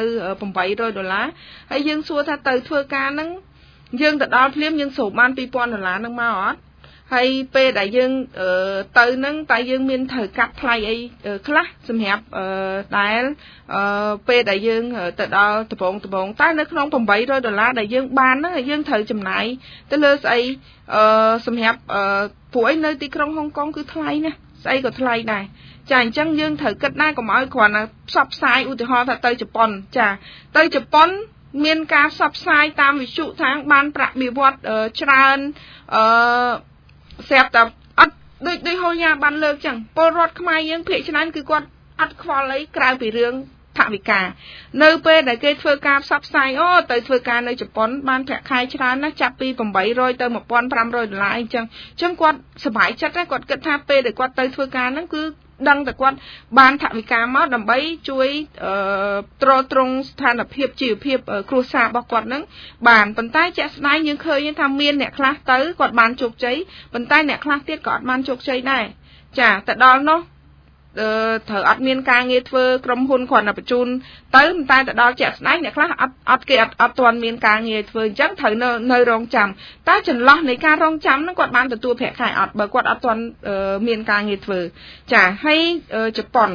$800ហើយយើងសួរថាទៅធ្វើការនឹងយើងទៅដល់ភ្លាមយើងស្រូបបាន$2000នឹងមកអត់ហើយពេលដែលយើងទៅនឹងតែយើងមានត្រូវកាត់ថ្លៃអីខ្លះសម្រាប់ដែលពេលដែលយើងទៅដល់ដំបងតែនៅក្នុង$800ដែលយើងបានហ្នឹងយើងត្រូវចំណាយទៅលើស្អីសម្រាប់ព្រោះឯនៅទីក្រុងហុងកុងគឺថ្លៃណាស់ស្អីក៏ថ្លៃដែរចាអញ្ចឹងយើងត្រូវគិតដែរកុំឲ្យគ្រាន់តែផ្សព្វផ្សាយឧទាហរណ៍ថាទៅជប៉ុនចាទៅជប៉ុនមានការផ្សព្វផ្សាយតាមវិទ្យុថាបានប្រាក់បៀវត្សច្រើនស្រាប់តែអត់ដូចហូយ៉ាបានលើកចឹងពលរដ្ឋខ្មែរយើងភាគច្រើនគឺគាត់អត់ខ្វល់អីក្រៅពីរឿងថវិកានៅពេលដែលគេធ្វើការផ្សព្វផ្សាយទៅធ្វើការនៅជប៉ុនបានប្រាក់ខែច្រើនណាស់ចាប់ពី800ទៅ$1,500អីចឹងគាត់សប្បាយចិត្តណាស់គាត់គិតថាពេលដែលគាត់ទៅធ្វើការហ្នឹងគឺដឹងតែគាត់បានថវិកាមកដើម្បីជួយទ្រទ្រង់ស្ថានភាពជីវភាពគ្រួសាររបស់គាត់ហ្នឹងបានប៉ុន្តែជាក់ស្ដែងយើងឃើញថាមានអ្នកខ្លះទៅគាត់បានជោគជ័យប៉ុន្តែអ្នកខ្លះទៀតក៏អត់បានជោគជ័យដែរចាទៅដល់នោះត្រូវអត់មានការងារធ្វើក្រុមហ៊ុនគ្រាន់តែបញ្ជូនទៅតែទៅដល់ជាក់ស្ដែងអ្នកខ្លះអត់ទាន់មានការងារធ្វើអញ្ចឹងត្រូវនៅរងចាំតែចន្លោះនៃការរងចាំហ្នឹងគាត់បានទទួលប្រាក់ខែអត់បើគាត់អត់ទាន់មានការងារធ្វើចាហើយជប៉ុន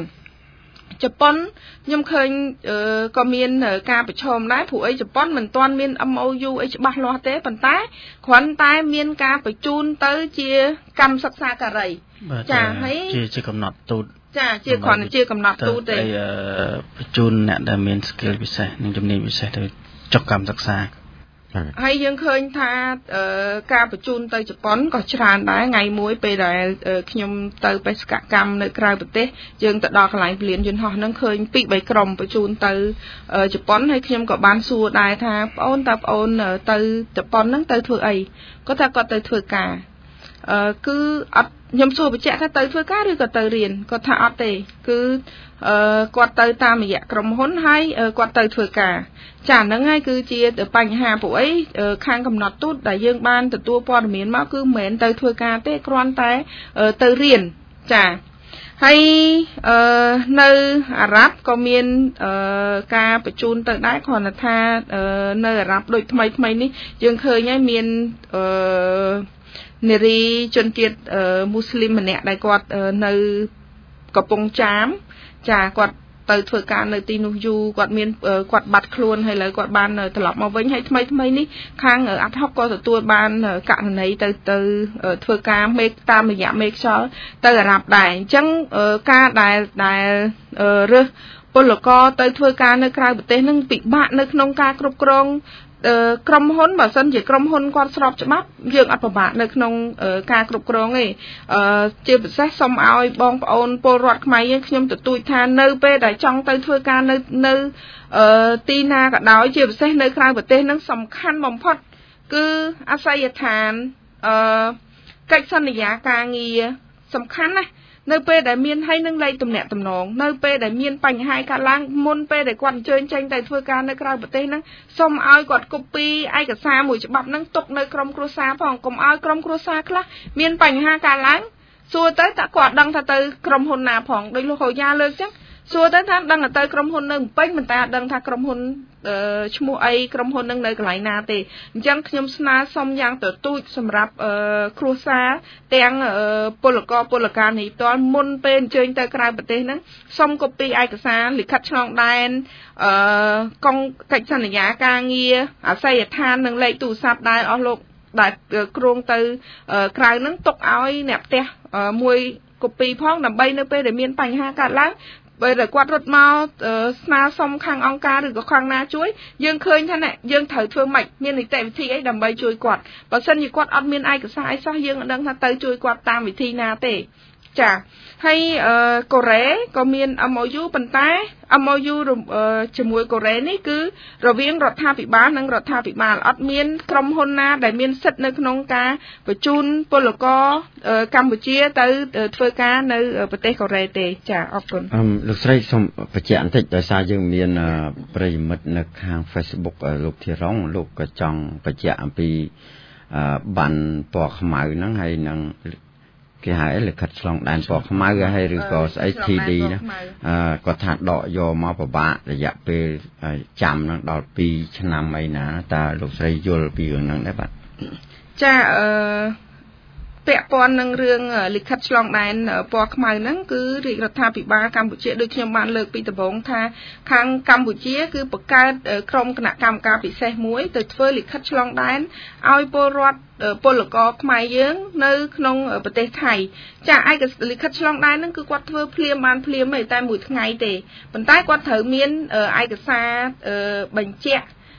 ខ្ញុំឃើញក៏មានការប្រឈមដែរព្រោះអីជប៉ុនមិនទាន់មាន MOU អីច្បាស់លាស់ទេប៉ុន្តែគ្រាន់តែមានការបញ្ជូនទៅជាកម្មសិក្សាការីចាហើយជាកំណត់ទូតចាជាគ្រាន់តែជាកំណត់ទូតទេបញ្ជូនអ្នកដែលមាន skill ពិសេសនិងជំនាញពិសេសទៅចុះកម្មសិក្សាហើយយើងឃើញថាការបញ្ជូនទៅជប៉ុនក៏ច្រើនដែរថ្ងៃមួយពេលដែលខ្ញុំទៅបេសកកម្មនៅក្រៅប្រទេសយើងទៅដល់កន្លែងពលានយន្តហោះហ្នឹងឃើញ 2-3 ក្រុមបញ្ជូនទៅជប៉ុនហើយខ្ញុំក៏បានសួរដែរថាបងអូនតើបងអូនទៅជប៉ុនហ្នឹងទៅធ្វើអីគាត់ថាគាត់ទៅធ្វើការគឺអត់ខ្ញុំសួរបញ្ជាក់ថាទៅធ្វើការឬក៏ទៅរៀនគាត់ថាអត់ទេគឺគាត់ទៅតាមរយៈក្រុមហ៊ុនហើយគាត់ទៅធ្វើការចាហ្នឹងហើយគឺជាបញ្ហាពួកអីខាងកំណត់ទូតដែលយើងបានទទួលព័ត៌មានមកគឺមិនមែនទៅធ្វើការទេគ្រាន់តែទៅរៀនចាហើយនៅអារ៉ាប់ក៏មានការបញ្ជូនទៅដែរគ្រាន់តែថានៅអារ៉ាប់ដូចថ្មីនេះយើងឃើញហើយមាននារីជនជាតិមូស្លីមម្នាក់ដែលគាត់នៅកំពង់ចាមចាគាត់ទៅធ្វើការនៅទីនោះយូរគាត់មានគាត់បាត់ខ្លួនហើយឥឡូវគាត់បានត្រឡប់មកវិញហើយថ្មីនេះខាងអាត់ហុកក៏ទទួលបានករណីទៅធ្វើការមេតាមរយៈមេខ្យល់ទៅអារ៉ាប់ដែរអញ្ចឹងការដែលរើសពលករទៅធ្វើការនៅក្រៅប្រទេសនឹងពិបាកនៅក្នុងការគ្រប់គ្រងក្រុមហ៊ុនបើសិនជាក្រុមហ៊ុនគាត់ស្របច្បាប់យើងអត់ពិបាកនៅក្នុងការគ្រប់គ្រងទេជាពិសេសសូមឲ្យបងប្អូនពលរដ្ឋខ្មែរយើងខ្ញុំទទូចថានៅពេលដែលចង់ទៅធ្វើការនៅទីណាក៏ដោយជាពិសេសនៅក្រៅប្រទេសនឹងសំខាន់បំផុតគឺអាសយដ្ឋានកិច្ចសន្យាការងារសំខាន់ណាស់នៅពេលដែលមានហើយនឹងលេខទំនាក់ទំនងនៅពេលដែលមានបញ្ហាកើតឡើងមុនពេលដែលគាត់អញ្ជើញចេញទៅធ្វើការនៅក្រៅប្រទេសហ្នឹងសូមឲ្យគាត់កូពីឯកសារមួយច្បាប់ហ្នឹងទុកនៅក្រុមគ្រួសារផងកុំឲ្យក្រុមគ្រួសារខ្លះមានបញ្ហាកើតឡើងសួរទៅតើគាត់ដឹងថាទៅក្រុមហ៊ុនណាផងដូចលោកហូយ៉ាលើកចឹងសួរទៅថាដឹងតែទៅក្រុមហ៊ុននៅពេញមិនតែអត់ដឹងថាក្រុមហ៊ុនឈ្មោះអីក្រុមហ៊ុននឹងនៅកន្លែងណាទេអញ្ចឹងខ្ញុំស្នើសុំយ៉ាងទទូចសម្រាប់គ្រួសារទាំងពលករនេះផ្ទាល់មុនពេលអញ្ជើញទៅក្រៅប្រទេសហ្នឹងសុំកូពីឯកសារលិខិតឆ្លងដែនកងកិច្ចសន្យាការងារអាសយដ្ឋាននិងលេខទូរស័ព្ទដែលអស់លោកដែលគ្រងទៅក្រៅហ្នឹងទុកឲ្យអ្នកផ្ទះមួយកូពីផងដើម្បីនៅពេលដែលមានបញ្ហាកើតឡើងបើតែគាត់រត់មកស្នើសុំខាងអង្គការឬក៏ខាងណាជួយយើងឃើញថាយើងត្រូវធ្វើម៉េចមាននីតិវិធីអីដើម្បីជួយគាត់បើសិនជាគាត់អត់មានឯកសារអីសោះយើងមិនដឹងថាទៅជួយគាត់តាមវិធីណាទេចាហើយកូរ៉េក៏មាន MOU ប៉ុន្តែ MOU ជាមួយកូរ៉េនេះគឺរវាងរដ្ឋាភិបាលនិងរដ្ឋាភិបាលអត់មានក្រុមហ៊ុនណាដែលមានសិទ្ធិនៅក្នុងការបញ្ជូនពលករកម្ពុជាទៅធ្វើការនៅប្រទេសកូរ៉េទេចាអរគុណលោកស្រីសូមបញ្ជាក់បន្តិចដោយសារយើងមានប្រិយមិត្តនៅខាង Facebook លោកធីរ៉ុងលោកក៏ចង់បញ្ជាក់អំពីបានពណ៌ខ្មៅហ្នឹងហើយនឹងគេហៅលិខិតឆ្លងដែនពណ៌ខ្មៅហើយឬក៏ស្អី TD ណាគាត់ថាដកយកមកពិបាករយៈពេលចាំនឹងដល់2ឆ្នាំអីណាតើលោកស្រីយល់ពីរឿងហ្នឹងដែរបាទចាពាក់ព័ន្ធនឹងរឿងលិខិតឆ្លងដែនពណ៌ខ្មៅហ្នឹងគឺរាជរដ្ឋាភិបាលកម្ពុជាដូចខ្ញុំបានលើកពីដំបូងថាខាងកម្ពុជាគឺបង្កើតក្រុមគណៈកម្មការពិសេសមួយទៅធ្វើលិខិតឆ្លងដែនឲ្យពលរដ្ឋពលករខ្មែរយើងនៅក្នុងប្រទេសថៃចាឯកលិខិតឆ្លងដែនហ្នឹងគឺគាត់ធ្វើភ្លាមបានភ្លាមទេតែមួយថ្ងៃទេប៉ុន្តែគាត់ត្រូវមានឯកសារបញ្ជាក់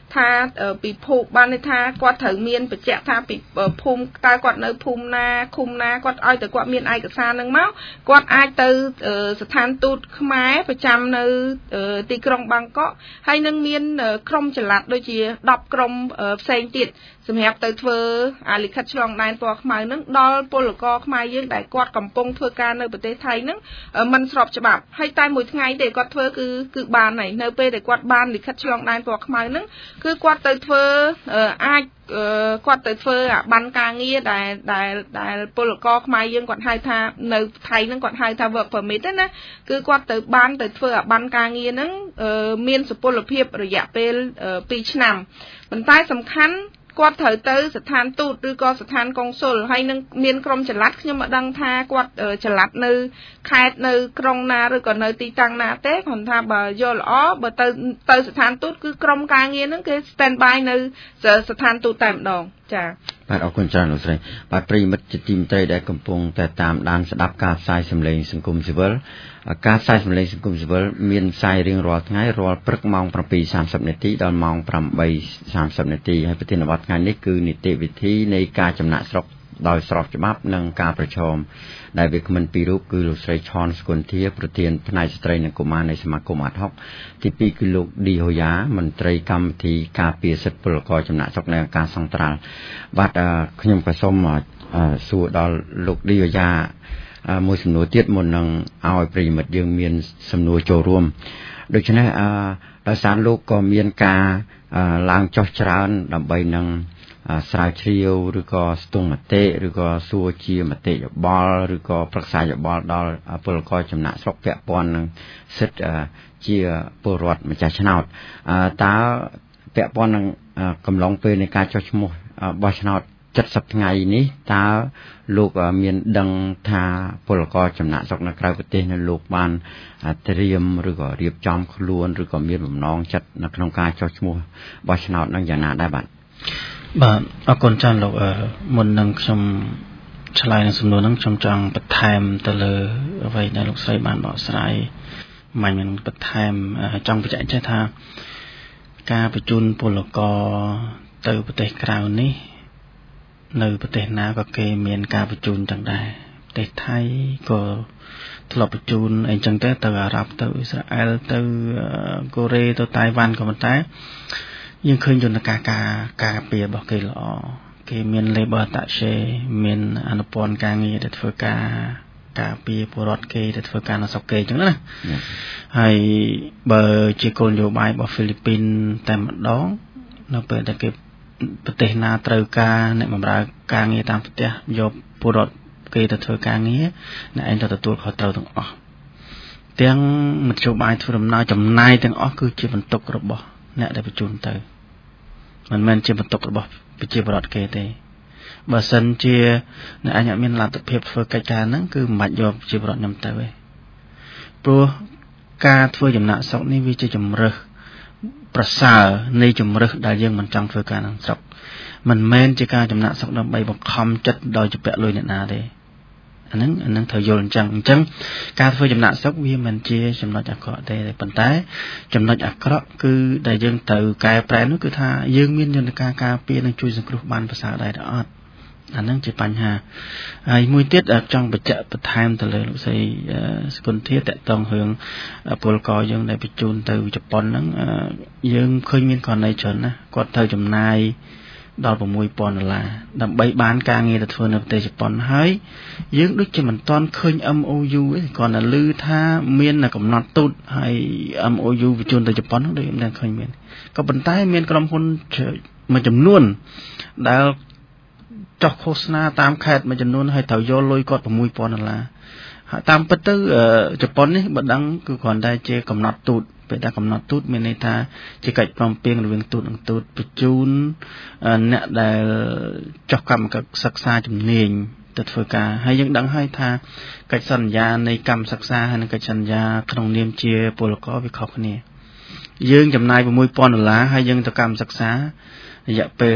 ថាពីភូមិបានថាគាត់ត្រូវមានបញ្ជាក់ថាពីភូមិតើគាត់នៅភូមិណាឃុំណាគាត់ឲ្យតែគាត់មានឯកសារនឹងមកគាត់អាចទៅស្ថានទូតខ្មែរប្រចាំនៅទីក្រុងបាងកកហើយនឹងមានក្រុមចល័តដូចជា10ក្រុមផ្សេងទៀតសម្រាប់ទៅធ្វើលិខិតឆ្លងដែនពណ៌ខ្មៅនឹងដល់ពលករខ្មែរយើងដែលគាត់កំពុងធ្វើការនៅប្រទេសថៃនឹងមិនស្របច្បាប់ហើយតែមួយថ្ងៃទេគាត់ធ្វើគឺបានហើយនៅពេលដែលគាត់បានលិខិតឆ្លងដែនពណ៌ខ្មៅនឹងគឺគាត់ទៅធ្វើអាចគាត់ទៅធ្វើបានការងារដែលពលករខ្មែរយើងគាត់ហៅថានៅថៃនឹងគាត់ហៅថា work permit ណាគឺគាត់ទៅបានទៅធ្វើបានការងារនឹងមានសុពលភាពរយៈពេល2ឆ្នាំប៉ុន្តែសំខាន់គាត់ត្រូវទៅស្ថានទូតឬក៏ស្ថានកុងស៊ុលហើយនឹងមានក្រុមចល័តខ្ញុំមិនដឹងថាគាត់ចល័តនៅខេត្តនៅក្រុងណាឬក៏នៅទីតាំងណាទេគាត់ថាបើយល់ល្អបើទៅស្ថានទូតគឺក្រុមការងារហ្នឹងគេ stand by នៅស្ថានទូតតែម្ដងចា៎បាទអរគុណច្រើនលោកស្រីបាទប្រិយមិត្តជាទីមេត្រីដែលកំពុងតែតាមដានស្ដាប់ការផ្សាយសម្លេងសង្គមស៊ីវិលការផ្សាយសម្លេងសង្គមស៊ីវិលមានផ្សាយរៀងរាល់ថ្ងៃរាល់ព្រឹកម៉ោង 7:30 នាទីដល់ម៉ោង 8:30 នាទីហើយប្រធានបទថ្ងៃនេះគឺនីតិវិធីនៃការចំណាក់ស្រុកដោយស្របច្បាប់និងការប្រឈមដែលវាគ្មិនពីររូបគឺលោកស្រីឆនស្គុនធាប្រធានផ្នែកស្ត្រីនិងកុមារនៃសមាគមអាត់ហុកទី2គឺលោកឌីហូយ៉ាមន្ត្រីកម្មវិធីការពារសិទ្ធិពលករចំណាក់ស្រុកនៃអង្គការសង្ត្រាល់បាទខ្ញុំក៏សូមសួរដល់លោកឌីហូយ៉ាមួយសំណួរទៀតមុននឹងឲ្យប្រិយមិត្តយើងមានសំណួរចូលរួមដូច្នេះដោយសារលោកក៏មានការឡើងចុះច្រើនដើម្បីនឹងស្រាវជ្រាវឬក៏ស្ទង់មតិឬក៏សួរជាមតិយោបល់ឬក៏ប្រឹក្សាយោបល់ដល់ពលករចំណាក់ស្រុកពាក់ព័ន្ធនឹងសិទ្ធិជាពលរដ្ឋម្ចាស់ឆ្នោតតើពាក់ព័ន្ធនឹងកំឡុងពេលនៃការចុះឈ្មោះបោះឆ្នោត70ថ្ងៃនេះតើលោកមានដឹងថាពលករចំណាក់ស្រុកនៅក្រៅប្រទេសនៅលោកបានត្រៀមឬក៏រៀបចំខ្លួនឬក៏មានបំណងចិត្តនៅក្នុងការចុះឈ្មោះបោះឆ្នោតនឹងយ៉ាងណាដែរបាទអរគុណច្រើនលោកមុននឹងខ្ញុំឆ្លើយនឹងសំណួរហ្នឹងខ្ញុំចង់បន្ថែមទៅលើអ្វីដែលលោកស្រីបានបកស្រាយមិនមានបន្ថែមចង់បញ្ជាក់ចេះថាការបញ្ជូនពលករទៅប្រទេសក្រៅនេះនៅប្រទេសណាក៏គេមានការបញ្ជូនទាំងដែរប្រទេសថៃក៏ធ្លាប់បញ្ជូនអីចឹងទៅអារ៉ាប់ទៅអ៊ីស្រាអែលទៅកូរ៉េទៅតៃវ៉ាន់ក៏ប៉ុន្តែយើងឃើញយន្តការពាររបស់គេល្អគេមាន labor attaché មានអនុព័ន្ធការងារដែលធ្វើការពារពលរដ្ឋគេដែលធ្វើការនៅស្រុកគេអញ្ចឹងណាហើយបើជាគោលនយោបាយរបស់ហ្វីលីពីនតែម្ដងនៅពេលដែលគេប្រទេសណាត្រូវការអ្នកបម្រើការងារតាមផ្ទះយកពលរដ្ឋគេទៅធ្វើការងារអ្នកឯងទៅទទួលខុសត្រូវទាំងអស់ទាំងមធ្យោបាយធ្វើដំណើរចំណាយទាំងអស់គឺជាបន្ទុករបស់អ្នកដែលបញ្ជូនទៅមិនមែនជាបន្ទុករបស់ប្រជាពលរដ្ឋគេទេបើសិនជាអ្នកអញអត់មានលទ្ធភាពធ្វើកិច្ចការហ្នឹងគឺមិនបាច់យកប្រជាពលរដ្ឋខ្ញុំទៅទេព្រោះការធ្វើចំណាក់ស្រុកនេះវាជាជំរើសប្រសើរនៃជំរើសដែលយើងមិនចង់ធ្វើការក្នុងស្រុកមិនមែនជាការចំណាក់ស្រុកដើម្បីបង្ខំចិត្តដោយជំពាក់លុយអ្នកណាទេអាហ្នឹងត្រូវយល់អញ្ចឹងការធ្វើចំណាក់ស្រុកវាមិនជាចំណុចអាក្រក់ទេប៉ុន្តែចំណុចអាក្រក់គឺដែលយើងត្រូវកែប្រែនោះគឺថាយើងមានយន្តការការពារនិងជួយសង្គ្រោះបានប្រសើរដែរអត់អាហ្នឹងជាបញ្ហាហើយមួយទៀតចង់បញ្ជាក់បន្ថែមទៅលើលោកស្រីស្គុនធាតកតងរឿងពលករយើងដែលបញ្ជូនទៅជប៉ុនហ្នឹងយើងឃើញមានករណីច្រើនណាស់គាត់ត្រូវចំណាយដល់$6,000ដើម្បីបានការងារទៅធ្វើនៅប្រទេសជប៉ុនហើយយើងដូចជាមិនទាន់ឃើញ MOU ទេគ្រាន់តែឮថាមានកំណត់ទូតហើយ MOU បញ្ជូនទៅជប៉ុនហ្នឹងដូចមិនឃើញមានក៏ប៉ុន្តែមានក្រុមហ៊ុនមួយចំនួនដែលចុះឃោសនាតាមខេត្តមួយចំនួនហើយត្រូវយកលុយគាត់$6,000ហើយតាមពិតទៅជប៉ុននេះបើដឹងគឺគ្រាន់តែជាកំណត់ទូតពេលដែលកំណត់ទូតមានន័យថាជាកិច្ចព្រមព្រៀងរវាងទូតនិងទូតបញ្ជូនអ្នកដែលចុះកម្មសិក្សាជំនាញទៅធ្វើការហើយយើងដឹងហើយថាកិច្ចសន្យានៃកម្មសិក្សាហើយនិងកិច្ចសន្យាក្នុងនាមជាពលករវាខុសគ្នាយើងចំណាយ$6,000ហើយយើងទៅកម្មសិក្សារយៈពេល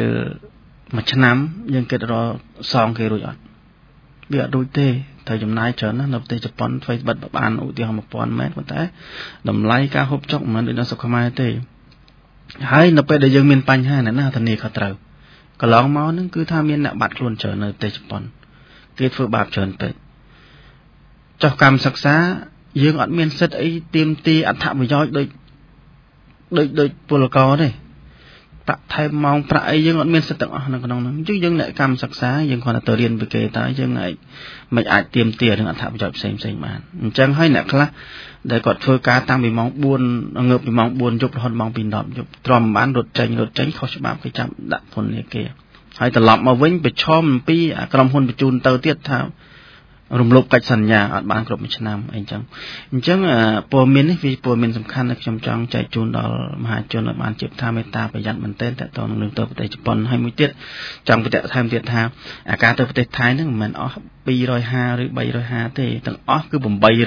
1ឆ្នាំយើងគិតរកសងគេរួចអត់វាអត់រួចទេត្រូវចំណាយច្រើនណាស់នៅប្រទេសជប៉ុនធ្វើបិទបានឧទាហរណ៍$1,000ប៉ុន្តែតម្លៃការហូបចុកមិនដូចនៅស្រុកខ្មែរទេហើយនៅពេលដែលយើងមានបញ្ហាណាធានាខុសត្រូវកន្លងមកហ្នឹងគឺថាមានអ្នកបាត់ខ្លួនច្រើននៅប្រទេសជប៉ុនគេធ្វើបាបច្រើនពេកចុះកម្មសិក្សាយើងអត់មានសិទ្ធិអីទាមទារអត្ថប្រយោជន៍ដូចពលករទេប្រាក់ថែមម៉ោងប្រាក់អីយើងអត់មានសិទ្ធិទាំងអស់នៅក្នុងហ្នឹងអញ្ចឹងយើងអ្នកកម្មសិក្សាយើងគ្រាន់តែទៅរៀនពីគេតើយើងមិនអាចទាមទារនឹងអត្ថប្រយោជន៍ផ្សេងបានអញ្ចឹងហើយអ្នកខ្លះដែលគាត់ធ្វើការតាំងពីម៉ោង4ងើបពីម៉ោង4យប់រហូតម៉ោង2 10យប់ទ្រាំមិនបានរត់ចេញខុសច្បាប់គេចាប់ដាក់ពន្ធនាគារហើយត្រឡប់មកវិញប្រឈមអំពីក្រុមហ៊ុនបញ្ជូនទៅទៀតថារំលោភកិច្ចសន្យាអត់បានគ្រប់មួយឆ្នាំអីចឹងអញ្ចឹងព័ត៌មាននេះវាព័ត៌មានសំខាន់ដែលខ្ញុំចង់ចែកជូនដល់មហាជនឲ្យបានជាថាមេត្តាប្រយ័ត្នមែនទែនតើតើនឹងទៅប្រទេសជប៉ុនហើយមួយទៀតចង់បញ្ជាក់ថែមទៀតថាអាការទៅប្រទេសថៃហ្នឹងមិនមែនអស់250ឬ350ទេទាំងអស់គឺ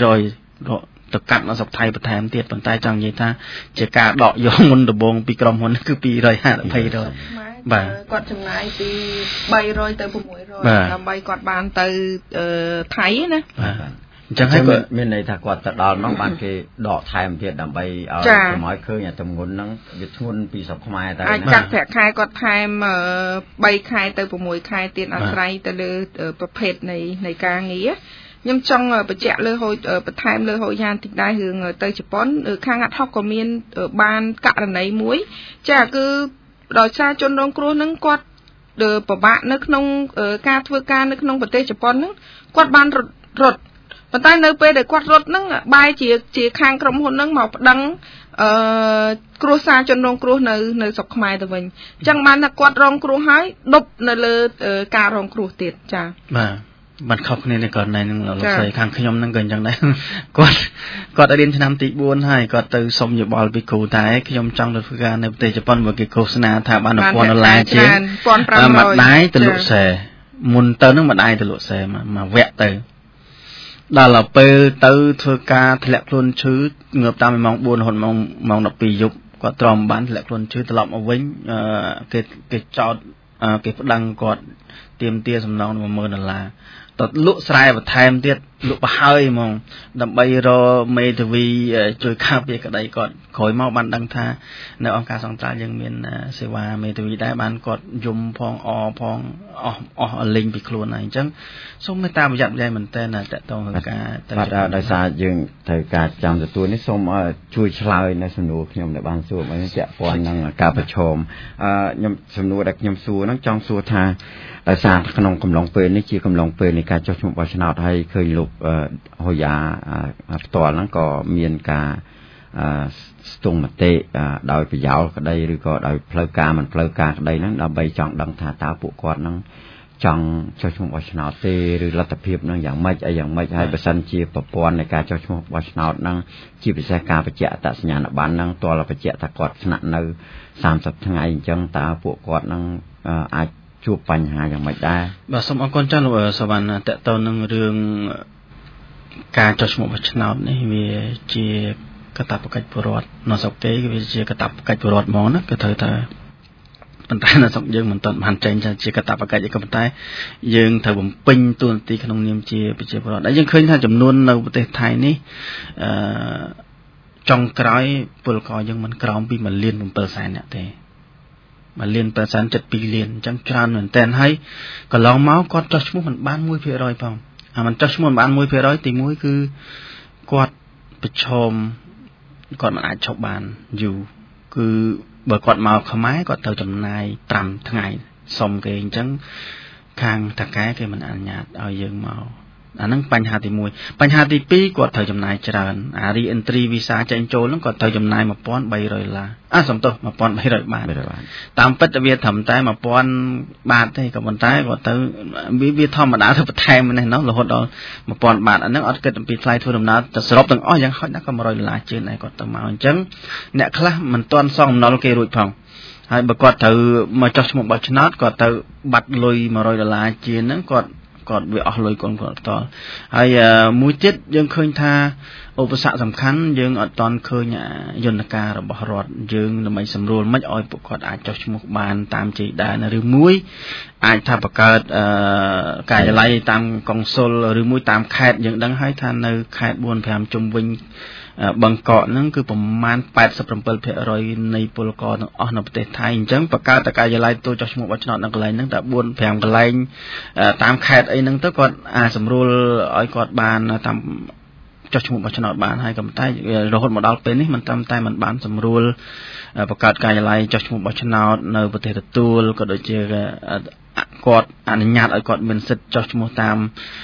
800ទៅកាត់នៅស្រុកថៃបន្ថែមទៀតប៉ុន្តែចង់និយាយថាជាការដកយកមុនដំបូងពីក្រុមហ៊ុនគឺ250 200បាទគាត់ចំណាយពី300ទៅ600ដើម្បីគាត់បានទៅថៃណាអញ្ចឹងហើយមានន័យថាគាត់ទៅដល់នោះបានគេដកថែមទៀតដើម្បីឲ្យកុំឲ្យឃើញអាទម្ងន់ហ្នឹងវាធ្ងន់ពីស្រុកខ្មែរតែអាចកាត់ប្រាក់ខែគាត់ថែម3ខែទៅ6ខែទៀតអាស្រ័យទៅលើប្រភេទនៃការងារខ្ញុំចង់បញ្ជាក់លើហូចបន្ថែមលើហូចយ៉ាងតិចដែររឿងទៅជប៉ុនខាងអាត់ហុកក៏មានបានករណីមួយចាគឺដោយសារជនរងគ្រោះហ្នឹងគាត់ពិបាកនៅក្នុងការធ្វើការនៅក្នុងប្រទេសជប៉ុនហ្នឹងគាត់បានរត់ប៉ុន្តែនៅពេលដែលគាត់រត់ហ្នឹងបែរជាខាងក្រុមហ៊ុនហ្នឹងមកប្តឹងគ្រួសារជនរងគ្រោះនៅស្រុកខ្មែរទៅវិញអញ្ចឹងបានថាគាត់រងគ្រោះហើយដប់នៅលើការរងគ្រោះទៀតចា៎បាទខុសគ្នានេះករណីនឹងលោកស្រីខាងខ្ញុំហ្នឹងក៏អញ្ចឹងដែរគាត់រៀនឆ្នាំទី4ហើយគាត់ទៅសុំយោបល់ពីគ្រូតែខ្ញុំចង់ទៅធ្វើការនៅប្រទេសជប៉ុនមកគេឃោសនាថាបាន$1000ជាង1,500ម្ដាយទៅលក់សែមុនទៅហ្នឹងម្ដាយទៅលក់សែមកវគ្គទៅដល់ពេលទៅធ្វើការធ្លាក់ខ្លួនឈឺងើបតាមម៉ោង4រហូតម៉ោង12យប់គាត់ទ្រាំបានធ្លាក់ខ្លួនឈឺត្រឡប់មកវិញគេចោទគេប្តឹងគាត់ទាមទារសំណង$10000ទៅលក់ស្រែបន្ថែមទៀតលក់ប្រហើយហ្មងដើម្បីរកមេធាវីជួយការពារក្តីគាត់ក្រោយមកបានដឹងថានៅអង្គការសង្ត្រាល់យើងមានសេវាមេធាវីដែរបានគាត់យំផងផងអស់លេងពីខ្លួនហើយអញ្ចឹងសូមមេត្តាប្រយ័ត្នប្រយែងមែនតើតើតងនឹងការទៅបាទដោយសារយើងត្រូវការចាំទទួលនេះសូមជួយឆ្លើយនៅសំណួរខ្ញុំដែលបានសួរមកពាក់ព័ន្ធនឹងការប្រឈមខ្ញុំសំណួរដែលខ្ញុំសួរហ្នឹងចង់សួរថាដោយសារក្នុងកំឡុងពេលនេះជាកំឡុងពេលនៃការចុះឈ្មោះបោះឆ្នោតហើយឃើញលោកហូយ៉ាផ្ទាល់ហ្នឹងក៏មានការស្ទង់មតិដោយប្រយោលក្តីឬក៏ដោយផ្លូវការមិនផ្លូវការក្តីហ្នឹងដើម្បីចង់ដឹងថាតើពួកគាត់ហ្នឹងចង់ចុះឈ្មោះបោះឆ្នោតទេឬលទ្ធភាពហ្នឹងយ៉ាងម៉េចហើយបើសិនជាប្រព័ន្ធនៃការចុះឈ្មោះបោះឆ្នោតហ្នឹងជាពិសេសការបញ្ជាក់អត្តសញ្ញាណប័ណ្ណហ្នឹងទាល់តែបញ្ជាក់ថាគាត់ស្នាក់នៅ30ថ្ងៃអញ្ចឹងតើពួកគាត់ហ្នឹងអាចជួបបញ្ហាយ៉ាងម៉េចដែរបាទសូមអរគុណចាស់លោកសវណ្ណតើតើនឹងរឿងការចុះឈ្មោះបោះឆ្នោតនេះវាជាកាតព្វកិច្ចពលរដ្ឋនៅស្រុកគេវាជាកាតព្វកិច្ចពលរដ្ឋហ្មងណាគឺត្រូវតែប៉ុន្តែនៅស្រុកយើងមិនទាន់បានចេញជាកាតព្វកិច្ចទេក៏ប៉ុន្តែយើងត្រូវបំពេញតួនាទីក្នុងនាមជាប្រជាពលរដ្ឋដែលយើងឃើញថាចំនួននៅប្រទេសថៃនេះចុងក្រោយពលករយើងមិនក្រោមពី1,700,000 នាក់ទេ1,772,000,000អញ្ចឹងច្រើនមែនតើហើយកន្លងមកគាត់ចុះឈ្មោះមិនបាន 1% ផងមិនចុះឈ្មោះមិនបាន 1% ទី1គឺគាត់ប្រឈមគាត់មិនអាចឈប់បានយូរគឺបើគាត់មកខ្មែរគាត់ត្រូវចំណាយ5ថ្ងៃសុំគេអញ្ចឹងខាងតាកែគេមិនអនុញ្ញាតឲ្យយើងមកអាហ្នឹងបញ្ហាទី1បញ្ហាទី2គាត់ត្រូវចំណាយច្រើនអា re-entry visa ចេញចូលហ្នឹងគាត់ត្រូវចំណាយ$1,300សំទោស$1,300តាមពិតវាត្រឹមតែ$1,000ទេក៏ប៉ុន្តែគាត់ទៅវាធម្មតាទៅបន្ថែមនេះនោះរហូតដល់$1,000អាហ្នឹងអត់គិតអំពីថ្លៃធ្វើដំណើរទៅសរុបទាំងអស់យ៉ាងហោចណាស់ក៏$100ជាងដែរគាត់ទៅមកអញ្ចឹងអ្នកខ្លះមិនទាន់សងអំណុលគេរួចផងហើយបើគាត់ត្រូវមកចុះឈ្មោះបោះឆ្នោតគាត់ទៅបាត់លុយ$100ជាងហ្នឹងគាត់វាអស់លុយគាត់ផ្ទាល់ហើយមួយទៀតយើងឃើញថាឧបសគ្គសំខាន់យើងអត់តន់ឃើញយន្តការរបស់រដ្ឋយើងដើម្បីសម្រួលមិនឲ្យពួកគាត់អាចចុះឈ្មោះបានតាមជ័យដែនឬមួយអាចថាបង្កើតការិយាល័យតាមកុងស៊ុលឬមួយតាមខេត្តយើងដឹងហើយថានៅខេត្ត 4-5 ជុំវិញបឹងកក់ហ្នឹងគឺប្រមាណ 87% នៃពលករទាំងអស់នៅប្រទេសថៃអញ្ចឹងបង្កើតការិយាល័យទូចុះឈ្មោះបោះឆ្នោតនៅកន្លែងហ្នឹងតែ 4-5 កន្លែងតាមខេត្តអីហ្នឹងទៅគាត់អាចសម្រួលឲ្យគាត់បានតាមចុះឈ្មោះបោះឆ្នោតបានហើយក៏តែរហូតមកដល់ពេលនេះមិនត្រឹមតែមិនបានសម្រួលបង្កើតការិយាល័យចុះឈ្មោះបោះឆ្នោតនៅប្រទេសទទួលក៏ដូចជាគាត់អនុញ្ញាតឲ្យគាត់មានសិទ្ធិចុះឈ្មោះតាម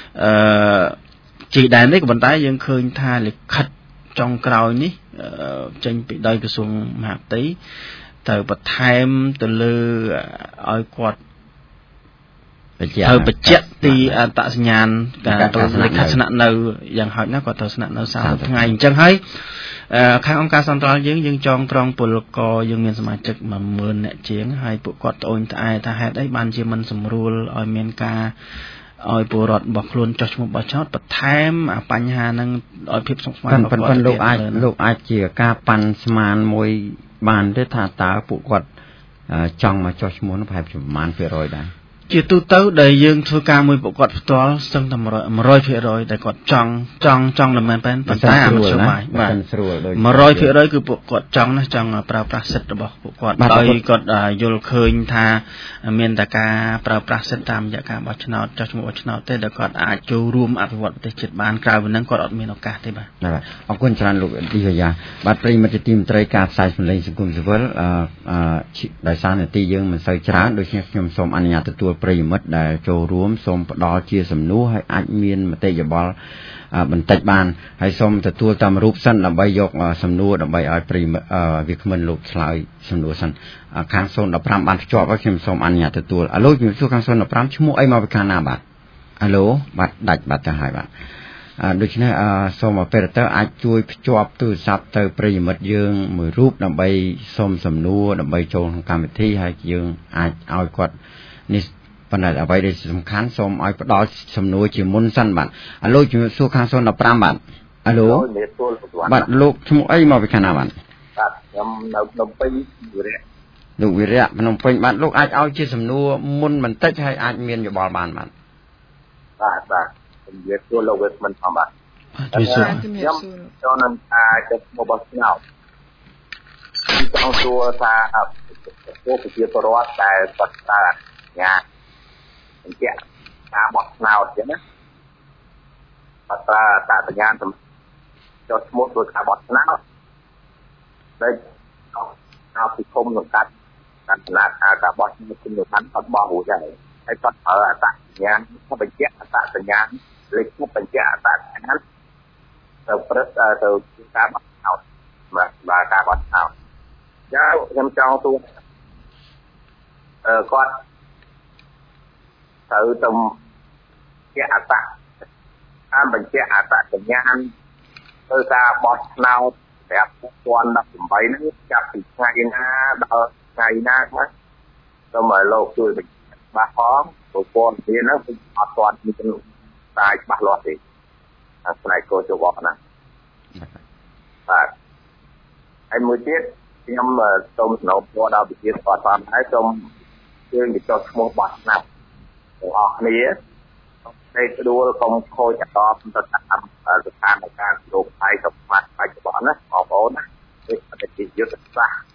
ជីដែននេះក៏ប៉ុន្តែយើងឃើញថាលិខិតចុងក្រោយនេះចេញពីដោយក្រសួងមហាផ្ទៃទៅបន្ថែមទៅលើឲ្យគាត់ត្រូវបញ្ជាក់ទីអត្តសញ្ញាណការលិខិតស្នាក់នៅយ៉ាងហោចណាស់គាត់ត្រូវស្នាក់នៅ30ថ្ងៃអញ្ចឹងហើយខាងអង្គការសន្តិរដ្ឋយើងចងក្រងពលករយើងមានសមាជិក 10000 នាក់ជាងហើយពួកគាត់ត្អូញត្អែថាហេតុអីបានជាមិនសម្រួលឲ្យមានការឲ្យពលរដ្ឋរបស់ខ្លួនចុះឈ្មោះបោះឆ្នោតបន្ថែមបញ្ហាហ្នឹងឲ្យភាពស្មុគស្មាញរបស់គាត់លោកអាចជាការប៉ាន់ស្មានមួយបានទេថាតើពួកគាត់ចង់មកចុះឈ្មោះនោះប្រហែលប្រមាណ%ដែរជាទូទៅដែលយើងធ្វើការមួយពួកគាត់ផ្ទាល់ស្ទឹងតែ 100% ដែលគាត់ចង់ដល់មែនប៉ុន្តែអត់ស្រួលបាទ 100% គឺពួកគាត់ចង់ណាស់ចង់ប្រើប្រាស់សិទ្ធិរបស់ពួកគាត់ដោយគាត់យល់ឃើញថាមានតែការប្រើប្រាស់សិទ្ធិតាមរយៈការបោះឆ្នោតចុះឈ្មោះបោះឆ្នោតទេដែលគាត់អាចចូលរួមអភិវឌ្ឍប្រទេសជាតិបានក្រៅពីហ្នឹងគាត់អត់មានឱកាសទេបាទអរគុណច្រើនលោកឌីយ៉ាបាទប្រិយមិត្តទីមន្ត្រីការផ្សាយសម្លេងសង្គមស៊ីវិលដោយសារនាទីយើងមិនសូវច្រើនដូច្នេះខ្ញុំសូមអនុញ្ញាតទទួលប្រិយមិត្តដែលចូលរួមសូមផ្ដល់ជាសំណួរហើយអាចមានមតិយោបល់បន្តិចបានហើយសូមទទួលតាមរូបសិនដើម្បីយកសំណួរដើម្បីឲ្យប្រិយមិត្តវាគ្មិនលោកឆ្លើយសំណួរសិនខាង015បានភ្ជាប់ហើយខ្ញុំសូមអនុញ្ញាតទទួលអាឡូជំរាបសួរខាង015ឈ្មោះអីមកពីខាងណាបាទអាឡូបាទដាច់បាត់ទៅហើយបាទដូច្នេះសូម operator អាចជួយភ្ជាប់ទូរស័ព្ទទៅប្រិយមិត្តយើងមួយរូបដើម្បីសូមសំណួរដើម្បីចូលក្នុងកម្មវិធីហើយយើងអាចឲ្យគាត់នេះប៉ុន្តែអ្វីដែលសំខាន់សូមឲ្យផ្ដល់សំណួរជាមុនសិនបាទអាឡូជំរាបសួរខាង015បាទអាឡូបាទលោកឈ្មោះអីមកពីខាងណាបាទខ្ញុំនៅភ្នំពេញវិរៈលោកវិរៈភ្នំពេញបាទលោកអាចឲ្យជាសំណួរមុនបន្តិចហើយអាចមានយោបល់បានបាទបាទជំរាបសួរលោកវិស្មិនផងបាទជំរាបសួរខ្ញុំចូលនឹងចិត្តមកបោះឆ្នោតចង់សួរថាពួកប្រជាពលរដ្ឋដែលគាត់តើញ៉ាបញ្ជាក់ការបោះឆ្នោតចឹងណាអត់តាសញ្ញាណចុះឈ្មោះដោយការបោះឆ្នោតដែលเอาពីគុំនឹងកាត់ដំណើរការការបោះឆ្នោតគុំនឹងបានអត់បោះរួចហើយហើយគាត់ប្រើអត្តសញ្ញាណទៅបញ្ជាក់អត្តសញ្ញាណលេខឈ្មោះបញ្ជាក់អត្តសញ្ញាណទៅព្រឹកទៅការបោះឆ្នោតបាទការបោះឆ្នោតយ៉ាងខ្ញុំចង់ទូគាត់ត្រូវទៅជាអត្តតាមបញ្ជាក់អត្តសញ្ញាណទៅការបោះឆ្នោតប្រាប់2018ហ្នឹងចាប់ពីថ្ងៃណាដល់ថ្ងៃណាហ្នឹងសូមឲ្យលោកជួយបញ្ជាក់ច្បាស់ផងព្រោះព័ត៌មានហ្នឹងគឺអត់ទាន់មានតែច្បាស់លាស់ទេអាផ្នែកកោជវណាបាទហើយមួយទៀតខ្ញុំសូមសំណូមពរដល់វិទ្យាស្ថានភាពហើយសូមជើងបញ្ចុះឈ្មោះបោះឆ្នោតទាំងអស់គ្នាតែស្រួលកុំខូចអត្តទៅតាមស្ថានភាពលោកថៃសម្បត្តិបច្ចុប្បន្នណាបងប្អូនណានេះអតិយុទ្ធសាស្ត្រ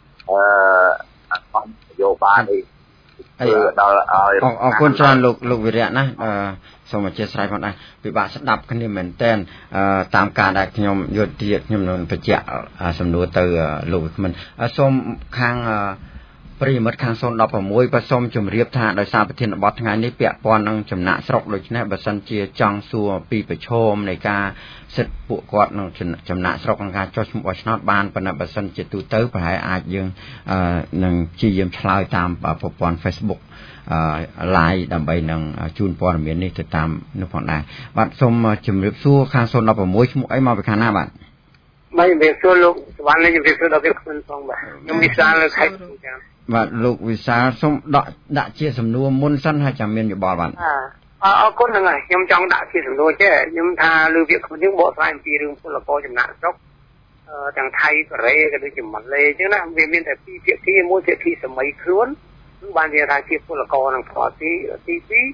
អនយោបាយនេះដល់ឲ្យអរគុណច្រើនលោកវិរៈណាសូមអធិស្ឋានផងដែរពិបាកស្ដាប់គ្នាមែនតើតាមការដែលខ្ញុំយុទ្ធទៀតខ្ញុំនឹងបញ្ជាក់សំណួរទៅលោកវិក្មិនសូមខាងប្រិយមិត្តខាង016បាទសូមជម្រាបថាដោយសារប្រធានបទថ្ងៃនេះពាក់ព័ន្ធនឹងចំណាក់ស្រុកដូច្នេះបើសិនជាចង់សួរពីប្រឈមនៃការសិទ្ធិពួកគាត់នឹងចំណាក់ស្រុកក្នុងការចុះឈ្មោះបោះឆ្នោតបានប៉ុន្តែបើសិនជាទូទៅប្រហែលអាចយើងនឹងព្យាយាមឆ្លើយតាមប្រព័ន្ធ Facebook live ដើម្បីនឹងជូនព័ត៌មាននេះទៅតាមនោះផងដែរបាទសូមជម្រាបសួរខាង016ឈ្មោះអីមកពីខាងណាបាទបាទជំរាបសួរលោកសវណ្ណជំរាបសួរដល់លោកខ្ញុំផងបាទខ្ញុំវិសាលនៅខេត្តចា៎បាទលោកវិសាលសូមដាក់ជាសំណួរមុនសិនហើយចាំមានយោបល់បាទ con là ngày nhom trong đã chia sẻ rồi chứ nhom tha lưu việc của những bộ phim phim rừng là có chấm nạn sốc chẳng thay cái cái đôi chấm mặt lê chứ na về miền Tây việc khi mua việc khi sớm mấy khuôn cứ ban giờ thay tiếp là có năng phò tí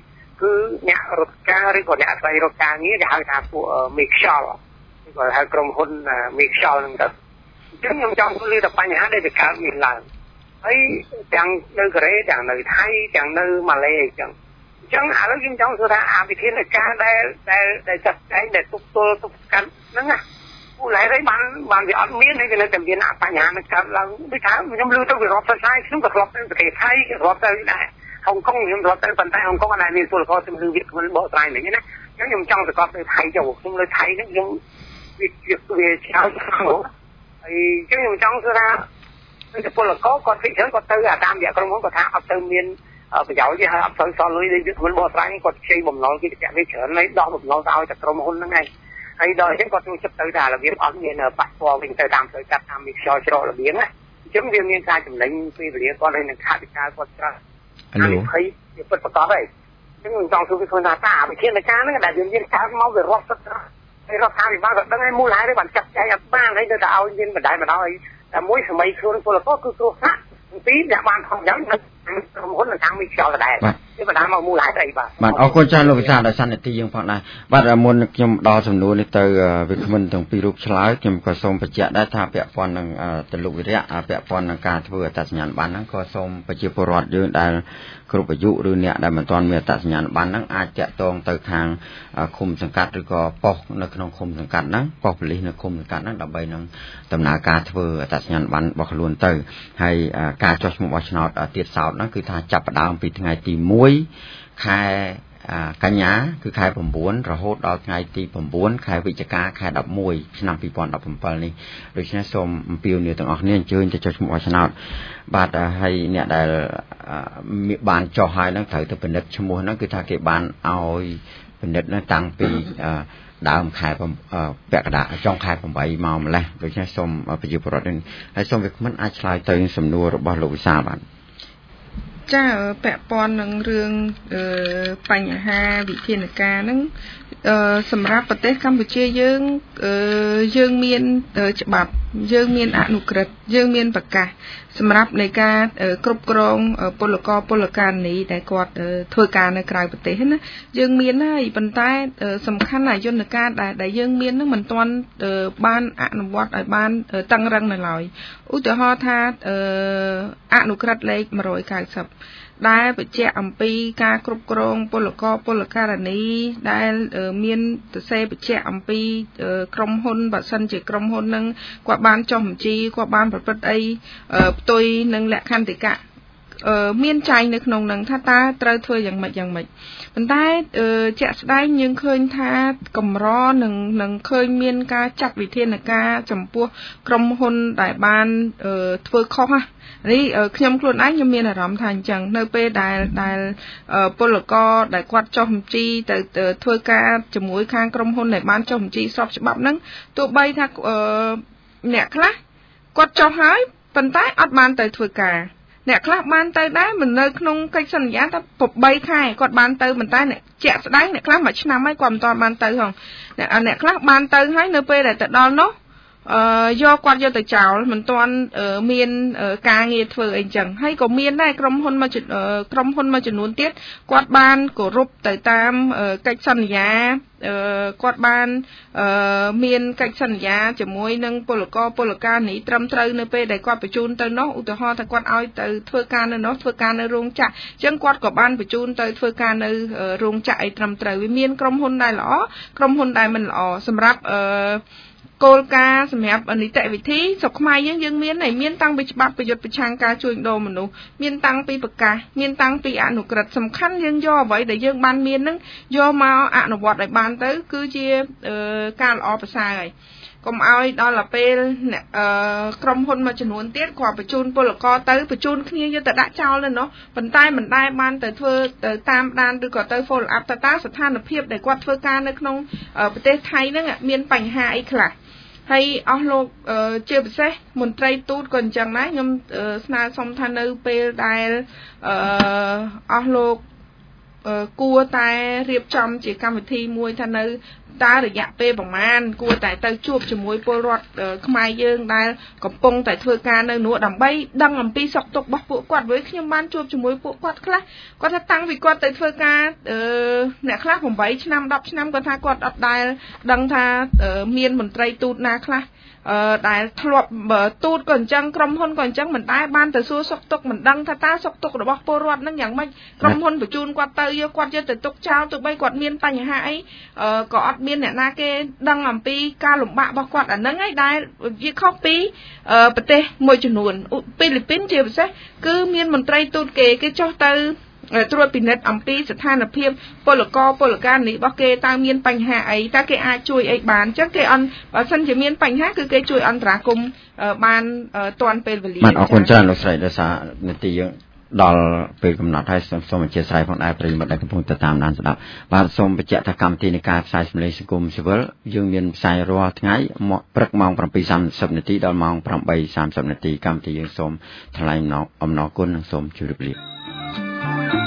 cứ nhạc rốt ca rồi còn nhạc say rốt ca nghĩa là hai thằng của Mixel gọi haiក្រុមហ៊ុន Mixel ហ្នឹងទៅអញ្ចឹងខ្ញុំចង់លើកដល់បញ្ហាដែលកើតមានឡើងហើយទាំងនៅកូរ៉េទាំងនៅថៃទាំងនៅម៉ាឡេអញ្ចឹងឥឡូវខ្ញុំចង់សួរថាអាវិធានការដែលចាត់ចែងដែលទប់ទល់ទប់ស្កាត់ហ្នឹងណាពូឡៃហើយបានវាអត់មានហើយវានៅតែមានបញ្ហានឹងកើតឡើងដូចថាខ្ញុំលើទៅវារាប់ទៅហើយខ្ញុំក៏ធ្លាប់ទៅប្រទេសថៃក៏ធ្លាប់ទៅដែរហុងកុងខ្ញុំធ្លាប់ទៅប៉ុន្តែហុងកុងអត់មានពលករជំនឿវាគ្មិនបកស្រាយនេះណាអញ្ចឹងខ្ញុំចង់ប្រកបទៅថៃចុះខ្ញុំលើថៃហ្នឹងខ្ញុំវាឆ្លងហើយអញ្ចឹងខ្ញុំចង់សួរថាពលករគាត់ពិចារណាគាត់ទៅតាមរយៈក្រុមហ៊ុនគាត់ថាអត់ទៅមានប្រយោជន៍ទេហើយអត់ទៅសល់លុយដូចគ្មិនបកស្រាយគាត់ខ្ចីបំណុលគេចាក់វាច្រើនហើយដោះបំណុលទៅឲ្យតែក្រុមហ៊ុនហ្នឹងឯងហើយដល់អញ្ចឹងគាត់ចូលចិត្តទៅថារបៀបអត់មានប៉ះពាល់វិញទៅតាមផ្លូវកាត់តាមមីខ្យល់ច្រករបៀងណាអញ្ចឹងវាមានការចំណេញពេលវេលាគាត់ហើយនឹងខាតវិការគាត់ច្រើនហើយវាពិតប្រកបហើយអញ្ចឹងខ្ញុំចង់សួរពីខ្លួនថាវិធានការហ្នឹងដែលវាមានកើតមកវារាប់សិតហើយរដ្ឋាភិបាលក៏ដឹងឲ្យមូលហេតុបានចាត់ចែងអត់បានហើយទៅតែឲ្យមានបណ្ដាយបណ្ដោយតែមួយសម័យខ្លួនពលករគឺគ្រោះថ្នាក់ពីរដែលបានខំយ៉ាងណាក្រុមហ៊ុននឹងខាងមីខ្យល់ដដែលវាបណ្ដាលមកមូលហេតុអីបាទអរគុណច្រើនលោកវិសាលដោយសន្និធិយើងផងដែរបាទមុនខ្ញុំដល់សំណួរនេះទៅវាគ្មិនទាំងពីររូបឆ្លើយខ្ញុំក៏សូមបញ្ជាក់ដែរថាពាក់ព័ន្ធនឹងទៅលោកវិរៈពាក់ព័ន្ធនឹងការធ្វើអត្តសញ្ញាណប័ណ្ណហ្នឹងក៏សូមប្រជាពលរដ្ឋយើងដែលគ្រប់អាយុឬអ្នកដែលមិនទាន់មានអត្តសញ្ញាណប័ណ្ណហ្នឹងអាចតាក់ទងទៅខាងឃុំសង្កាត់ឬក៏ប៉ុស្តិ៍នៅក្នុងឃុំសង្កាត់ហ្នឹងប៉ុស្តិ៍ប៉ូលីសនៅឃុំសង្កាត់ហ្នឹងដើម្បីនឹងដំណើរការធ្វើអត្តសញ្ញាណប័ណ្ណរបស់ខ្លួនទៅហើយការចុះឈ្មោះបោះឆ្នោតទៀតសោតហ្នឹងគឺថាចាប់ផ្ដើមពីថ្ងៃទី1ខែកញ្ញាគឺខែ9រហូតដល់ថ្ងៃទី9ខែវិច្ឆិកាខែ11ឆ្នាំ2017នេះដូច្នេះសូមអំពាវនាវទាំងអស់គ្នាអញ្ជើញទៅចុះឈ្មោះបោះឆ្នោតបាទហើយអ្នកដែលបានចុះហើយហ្នឹងត្រូវទៅពិនិត្យឈ្មោះហ្នឹងគឺថាគេបានឲ្យពិនិត្យហ្នឹងតាំងពីដើមខែពាក់កណ្ដាលចុងខែ8មកម្លេះដូច្នេះសូមប្រជាពលរដ្ឋហើយសូមវាគ្មិនអាចឆ្លើយទៅសំណួររបស់លោកវិសាលបានចាពាក់ព័ន្ធនឹងរឿងបញ្ហាវិធានការហ្នឹងសម្រាប់ប្រទេសកម្ពុជាយើងមានច្បាប់យើងមានអនុក្រឹត្យយើងមានប្រកាសសម្រាប់នៃការគ្រប់គ្រងពលករពលការិនីដែលគាត់ធ្វើការនៅក្រៅប្រទេសណាយើងមានហើយប៉ុន្តែសំខាន់ណាស់យន្តការដែលយើងមាននឹងមិនទាន់បានអនុវត្តឲ្យបានតឹងរឹងនៅឡើយឧទាហរណ៍ថាអនុក្រឹត្យលេខ190ដែលបញ្ជាក់អំពីការគ្រប់គ្រងពលករពលការិនីដែលមានសរសេរបញ្ជាក់អំពីក្រុមហ៊ុនបើសិនជាក្រុមហ៊ុននឹងគាត់បានចុះបញ្ជីគាត់បានប្រព្រឹត្តអីផ្ទុយនឹងលក្ខន្តិកៈមានចែងនៅក្នុងនឹងថាតើត្រូវធ្វើយ៉ាងម៉េចប៉ុន្តែជាក់ស្ដែងយើងឃើញថាកម្រនឹងឃើញមានការចាត់វិធានការចំពោះក្រុមហ៊ុនដែលបានធ្វើខុសនេះខ្ញុំខ្លួនឯងខ្ញុំមានអារម្មណ៍ថាអញ្ចឹងនៅពេលដែលពលករដែលគាត់ចុះបញ្ជីទៅធ្វើការជាមួយខាងក្រុមហ៊ុនដែលបានចុះបញ្ជីស្របច្បាប់ហ្នឹងទោះបីថាអ្នកខ្លះគាត់ចុះហើយប៉ុន្តែអត់បានទៅធ្វើការអ្នកខ្លះបានទៅដែរមិននៅក្នុងកិច្ចសន្យាថា8ខែគាត់បានទៅប៉ុន្តែអ្នកជាក់ស្ដែងអ្នកខ្លះមួយឆ្នាំហើយគាត់មិនទាន់បានទៅហងអ្នកខ្លះបានទៅហើយនៅពេលដែលទៅដល់នោះយកគាត់យកទៅចោលមិនទាន់មានការងារធ្វើអីចឹងហើយក៏មានដែរក្រុមហ៊ុនមួយចំនួនទៀតគាត់បានគោរពទៅតាមកិច្ចសន្យាគាត់បានមានកិច្ចសន្យាជាមួយនឹងពលករពលការិនីត្រឹមត្រូវនៅពេលដែលគាត់បញ្ជូនទៅនោះឧទាហរណ៍ថាគាត់ឲ្យទៅធ្វើការនៅនោះធ្វើការនៅរោងចក្រអញ្ចឹងគាត់ក៏បានបញ្ជូនទៅធ្វើការនៅរោងចក្រឲ្យត្រឹមត្រូវវាមានក្រុមហ៊ុនដែលល្អក្រុមហ៊ុនដែលមិនល្អសម្រាប់គោលការណ៍សម្រាប់នីតិវិធីស្រុកខ្មែរយើងមានតាំងពីច្បាប់ប្រយុទ្ធប្រឆាំងការជួញដូរមនុស្សមានតាំងពីប្រកាសមានតាំងពីអនុក្រឹត្យសំខាន់យើងយកអ្វីដែលយើងបានមាននឹងយកមកអនុវត្តឲ្យបានទៅគឺជាការល្អប្រសើរហើយកុំឲ្យដល់ពេលក្រុមហ៊ុនមួយចំនួនទៀតគាត់បញ្ជូនពលករទៅបញ្ជូនគ្នាយកទៅដាក់ចោលនៅនោះប៉ុន្តែមិនដែលបានទៅធ្វើទៅតាមដានឬក៏ទៅ follow up តើស្ថានភាពដែលគាត់ធ្វើការនៅក្នុងប្រទេសថៃហ្នឹងមានបញ្ហាអីខ្លះហើយអស់លោកជាពិសេសមន្ត្រីទូតក៏អញ្ចឹងដែរខ្ញុំស្នើសុំថានៅពេលដែលអស់លោកគួរតែរៀបចំជាកម្មវិធីមួយថានៅតើរយៈពេលប្រមាណគួរតែទៅជួបជាមួយពលរដ្ឋខ្មែរយើងដែលកំពុងតែធ្វើការនៅនោះដើម្បីដឹងអំពីសុខទុក្ខរបស់ពួកគាត់វិញខ្ញុំបានជួបជាមួយពួកគាត់ខ្លះគាត់ថាតាំងពីគាត់ទៅធ្វើការអ្នកខ្លះ8ឆ្នាំ10ឆ្នាំគាត់ថាគាត់អត់ដែលដឹងថាមានមន្ត្រីទូតណាខ្លះដែលធ្លាប់ទូតក៏អញ្ចឹងក្រុមហ៊ុនក៏អញ្ចឹងមិនដែរបានទៅសួរសុខទុក្ខមិនដឹងថាតើសុខទុក្ខរបស់ពលរដ្ឋនឹងយ៉ាងម៉េចក្រុមហ៊ុនបញ្ជូនគាត់ទៅយកគាត់យកទៅទុកចោលទោះបីគាត់មានបញ្ហាអីក៏អត់មានអ្នកណាគេដឹងអំពីការលំបាករបស់គាត់អាហ្នឹងឯងដែលវាខុសពីប្រទេសមួយចំនួនហ្វីលីពីនជាពិសេសគឺមានមន្ត្រីទូតគេចុះទៅត្រួតពិនិត្យអំពីស្ថានភាពពលការនេះរបស់គេតើមានបញ្ហាអីតើគេអាចជួយអីបានអញ្ចឹងគេបើសិនជាមានបញ្ហាគឺគេជួយអន្តរាគមន៍បានទាន់ពេលវេលាបាទអរគុណច្រើនលោកស្រីដោយសារនាទីយើងដល់ពេលកំណត់ហើយសូមអធិស្ឋានផងដែរប្រិយមិត្តដែលកំពុងតាមដានស្ដាប់បាទសូមបញ្ជាក់ថាកម្មវិធីនៃការផ្សាយសម្លេងសង្គមស៊ីវិលយើងមានផ្សាយរាល់ថ្ងៃព្រឹកម៉ោង 7:30 នាទីដល់ម៉ោង 8:30 នាទីកម្មវិធីយើងសូមថ្លែងអំណរគុណនិងសូមជម្រាបលា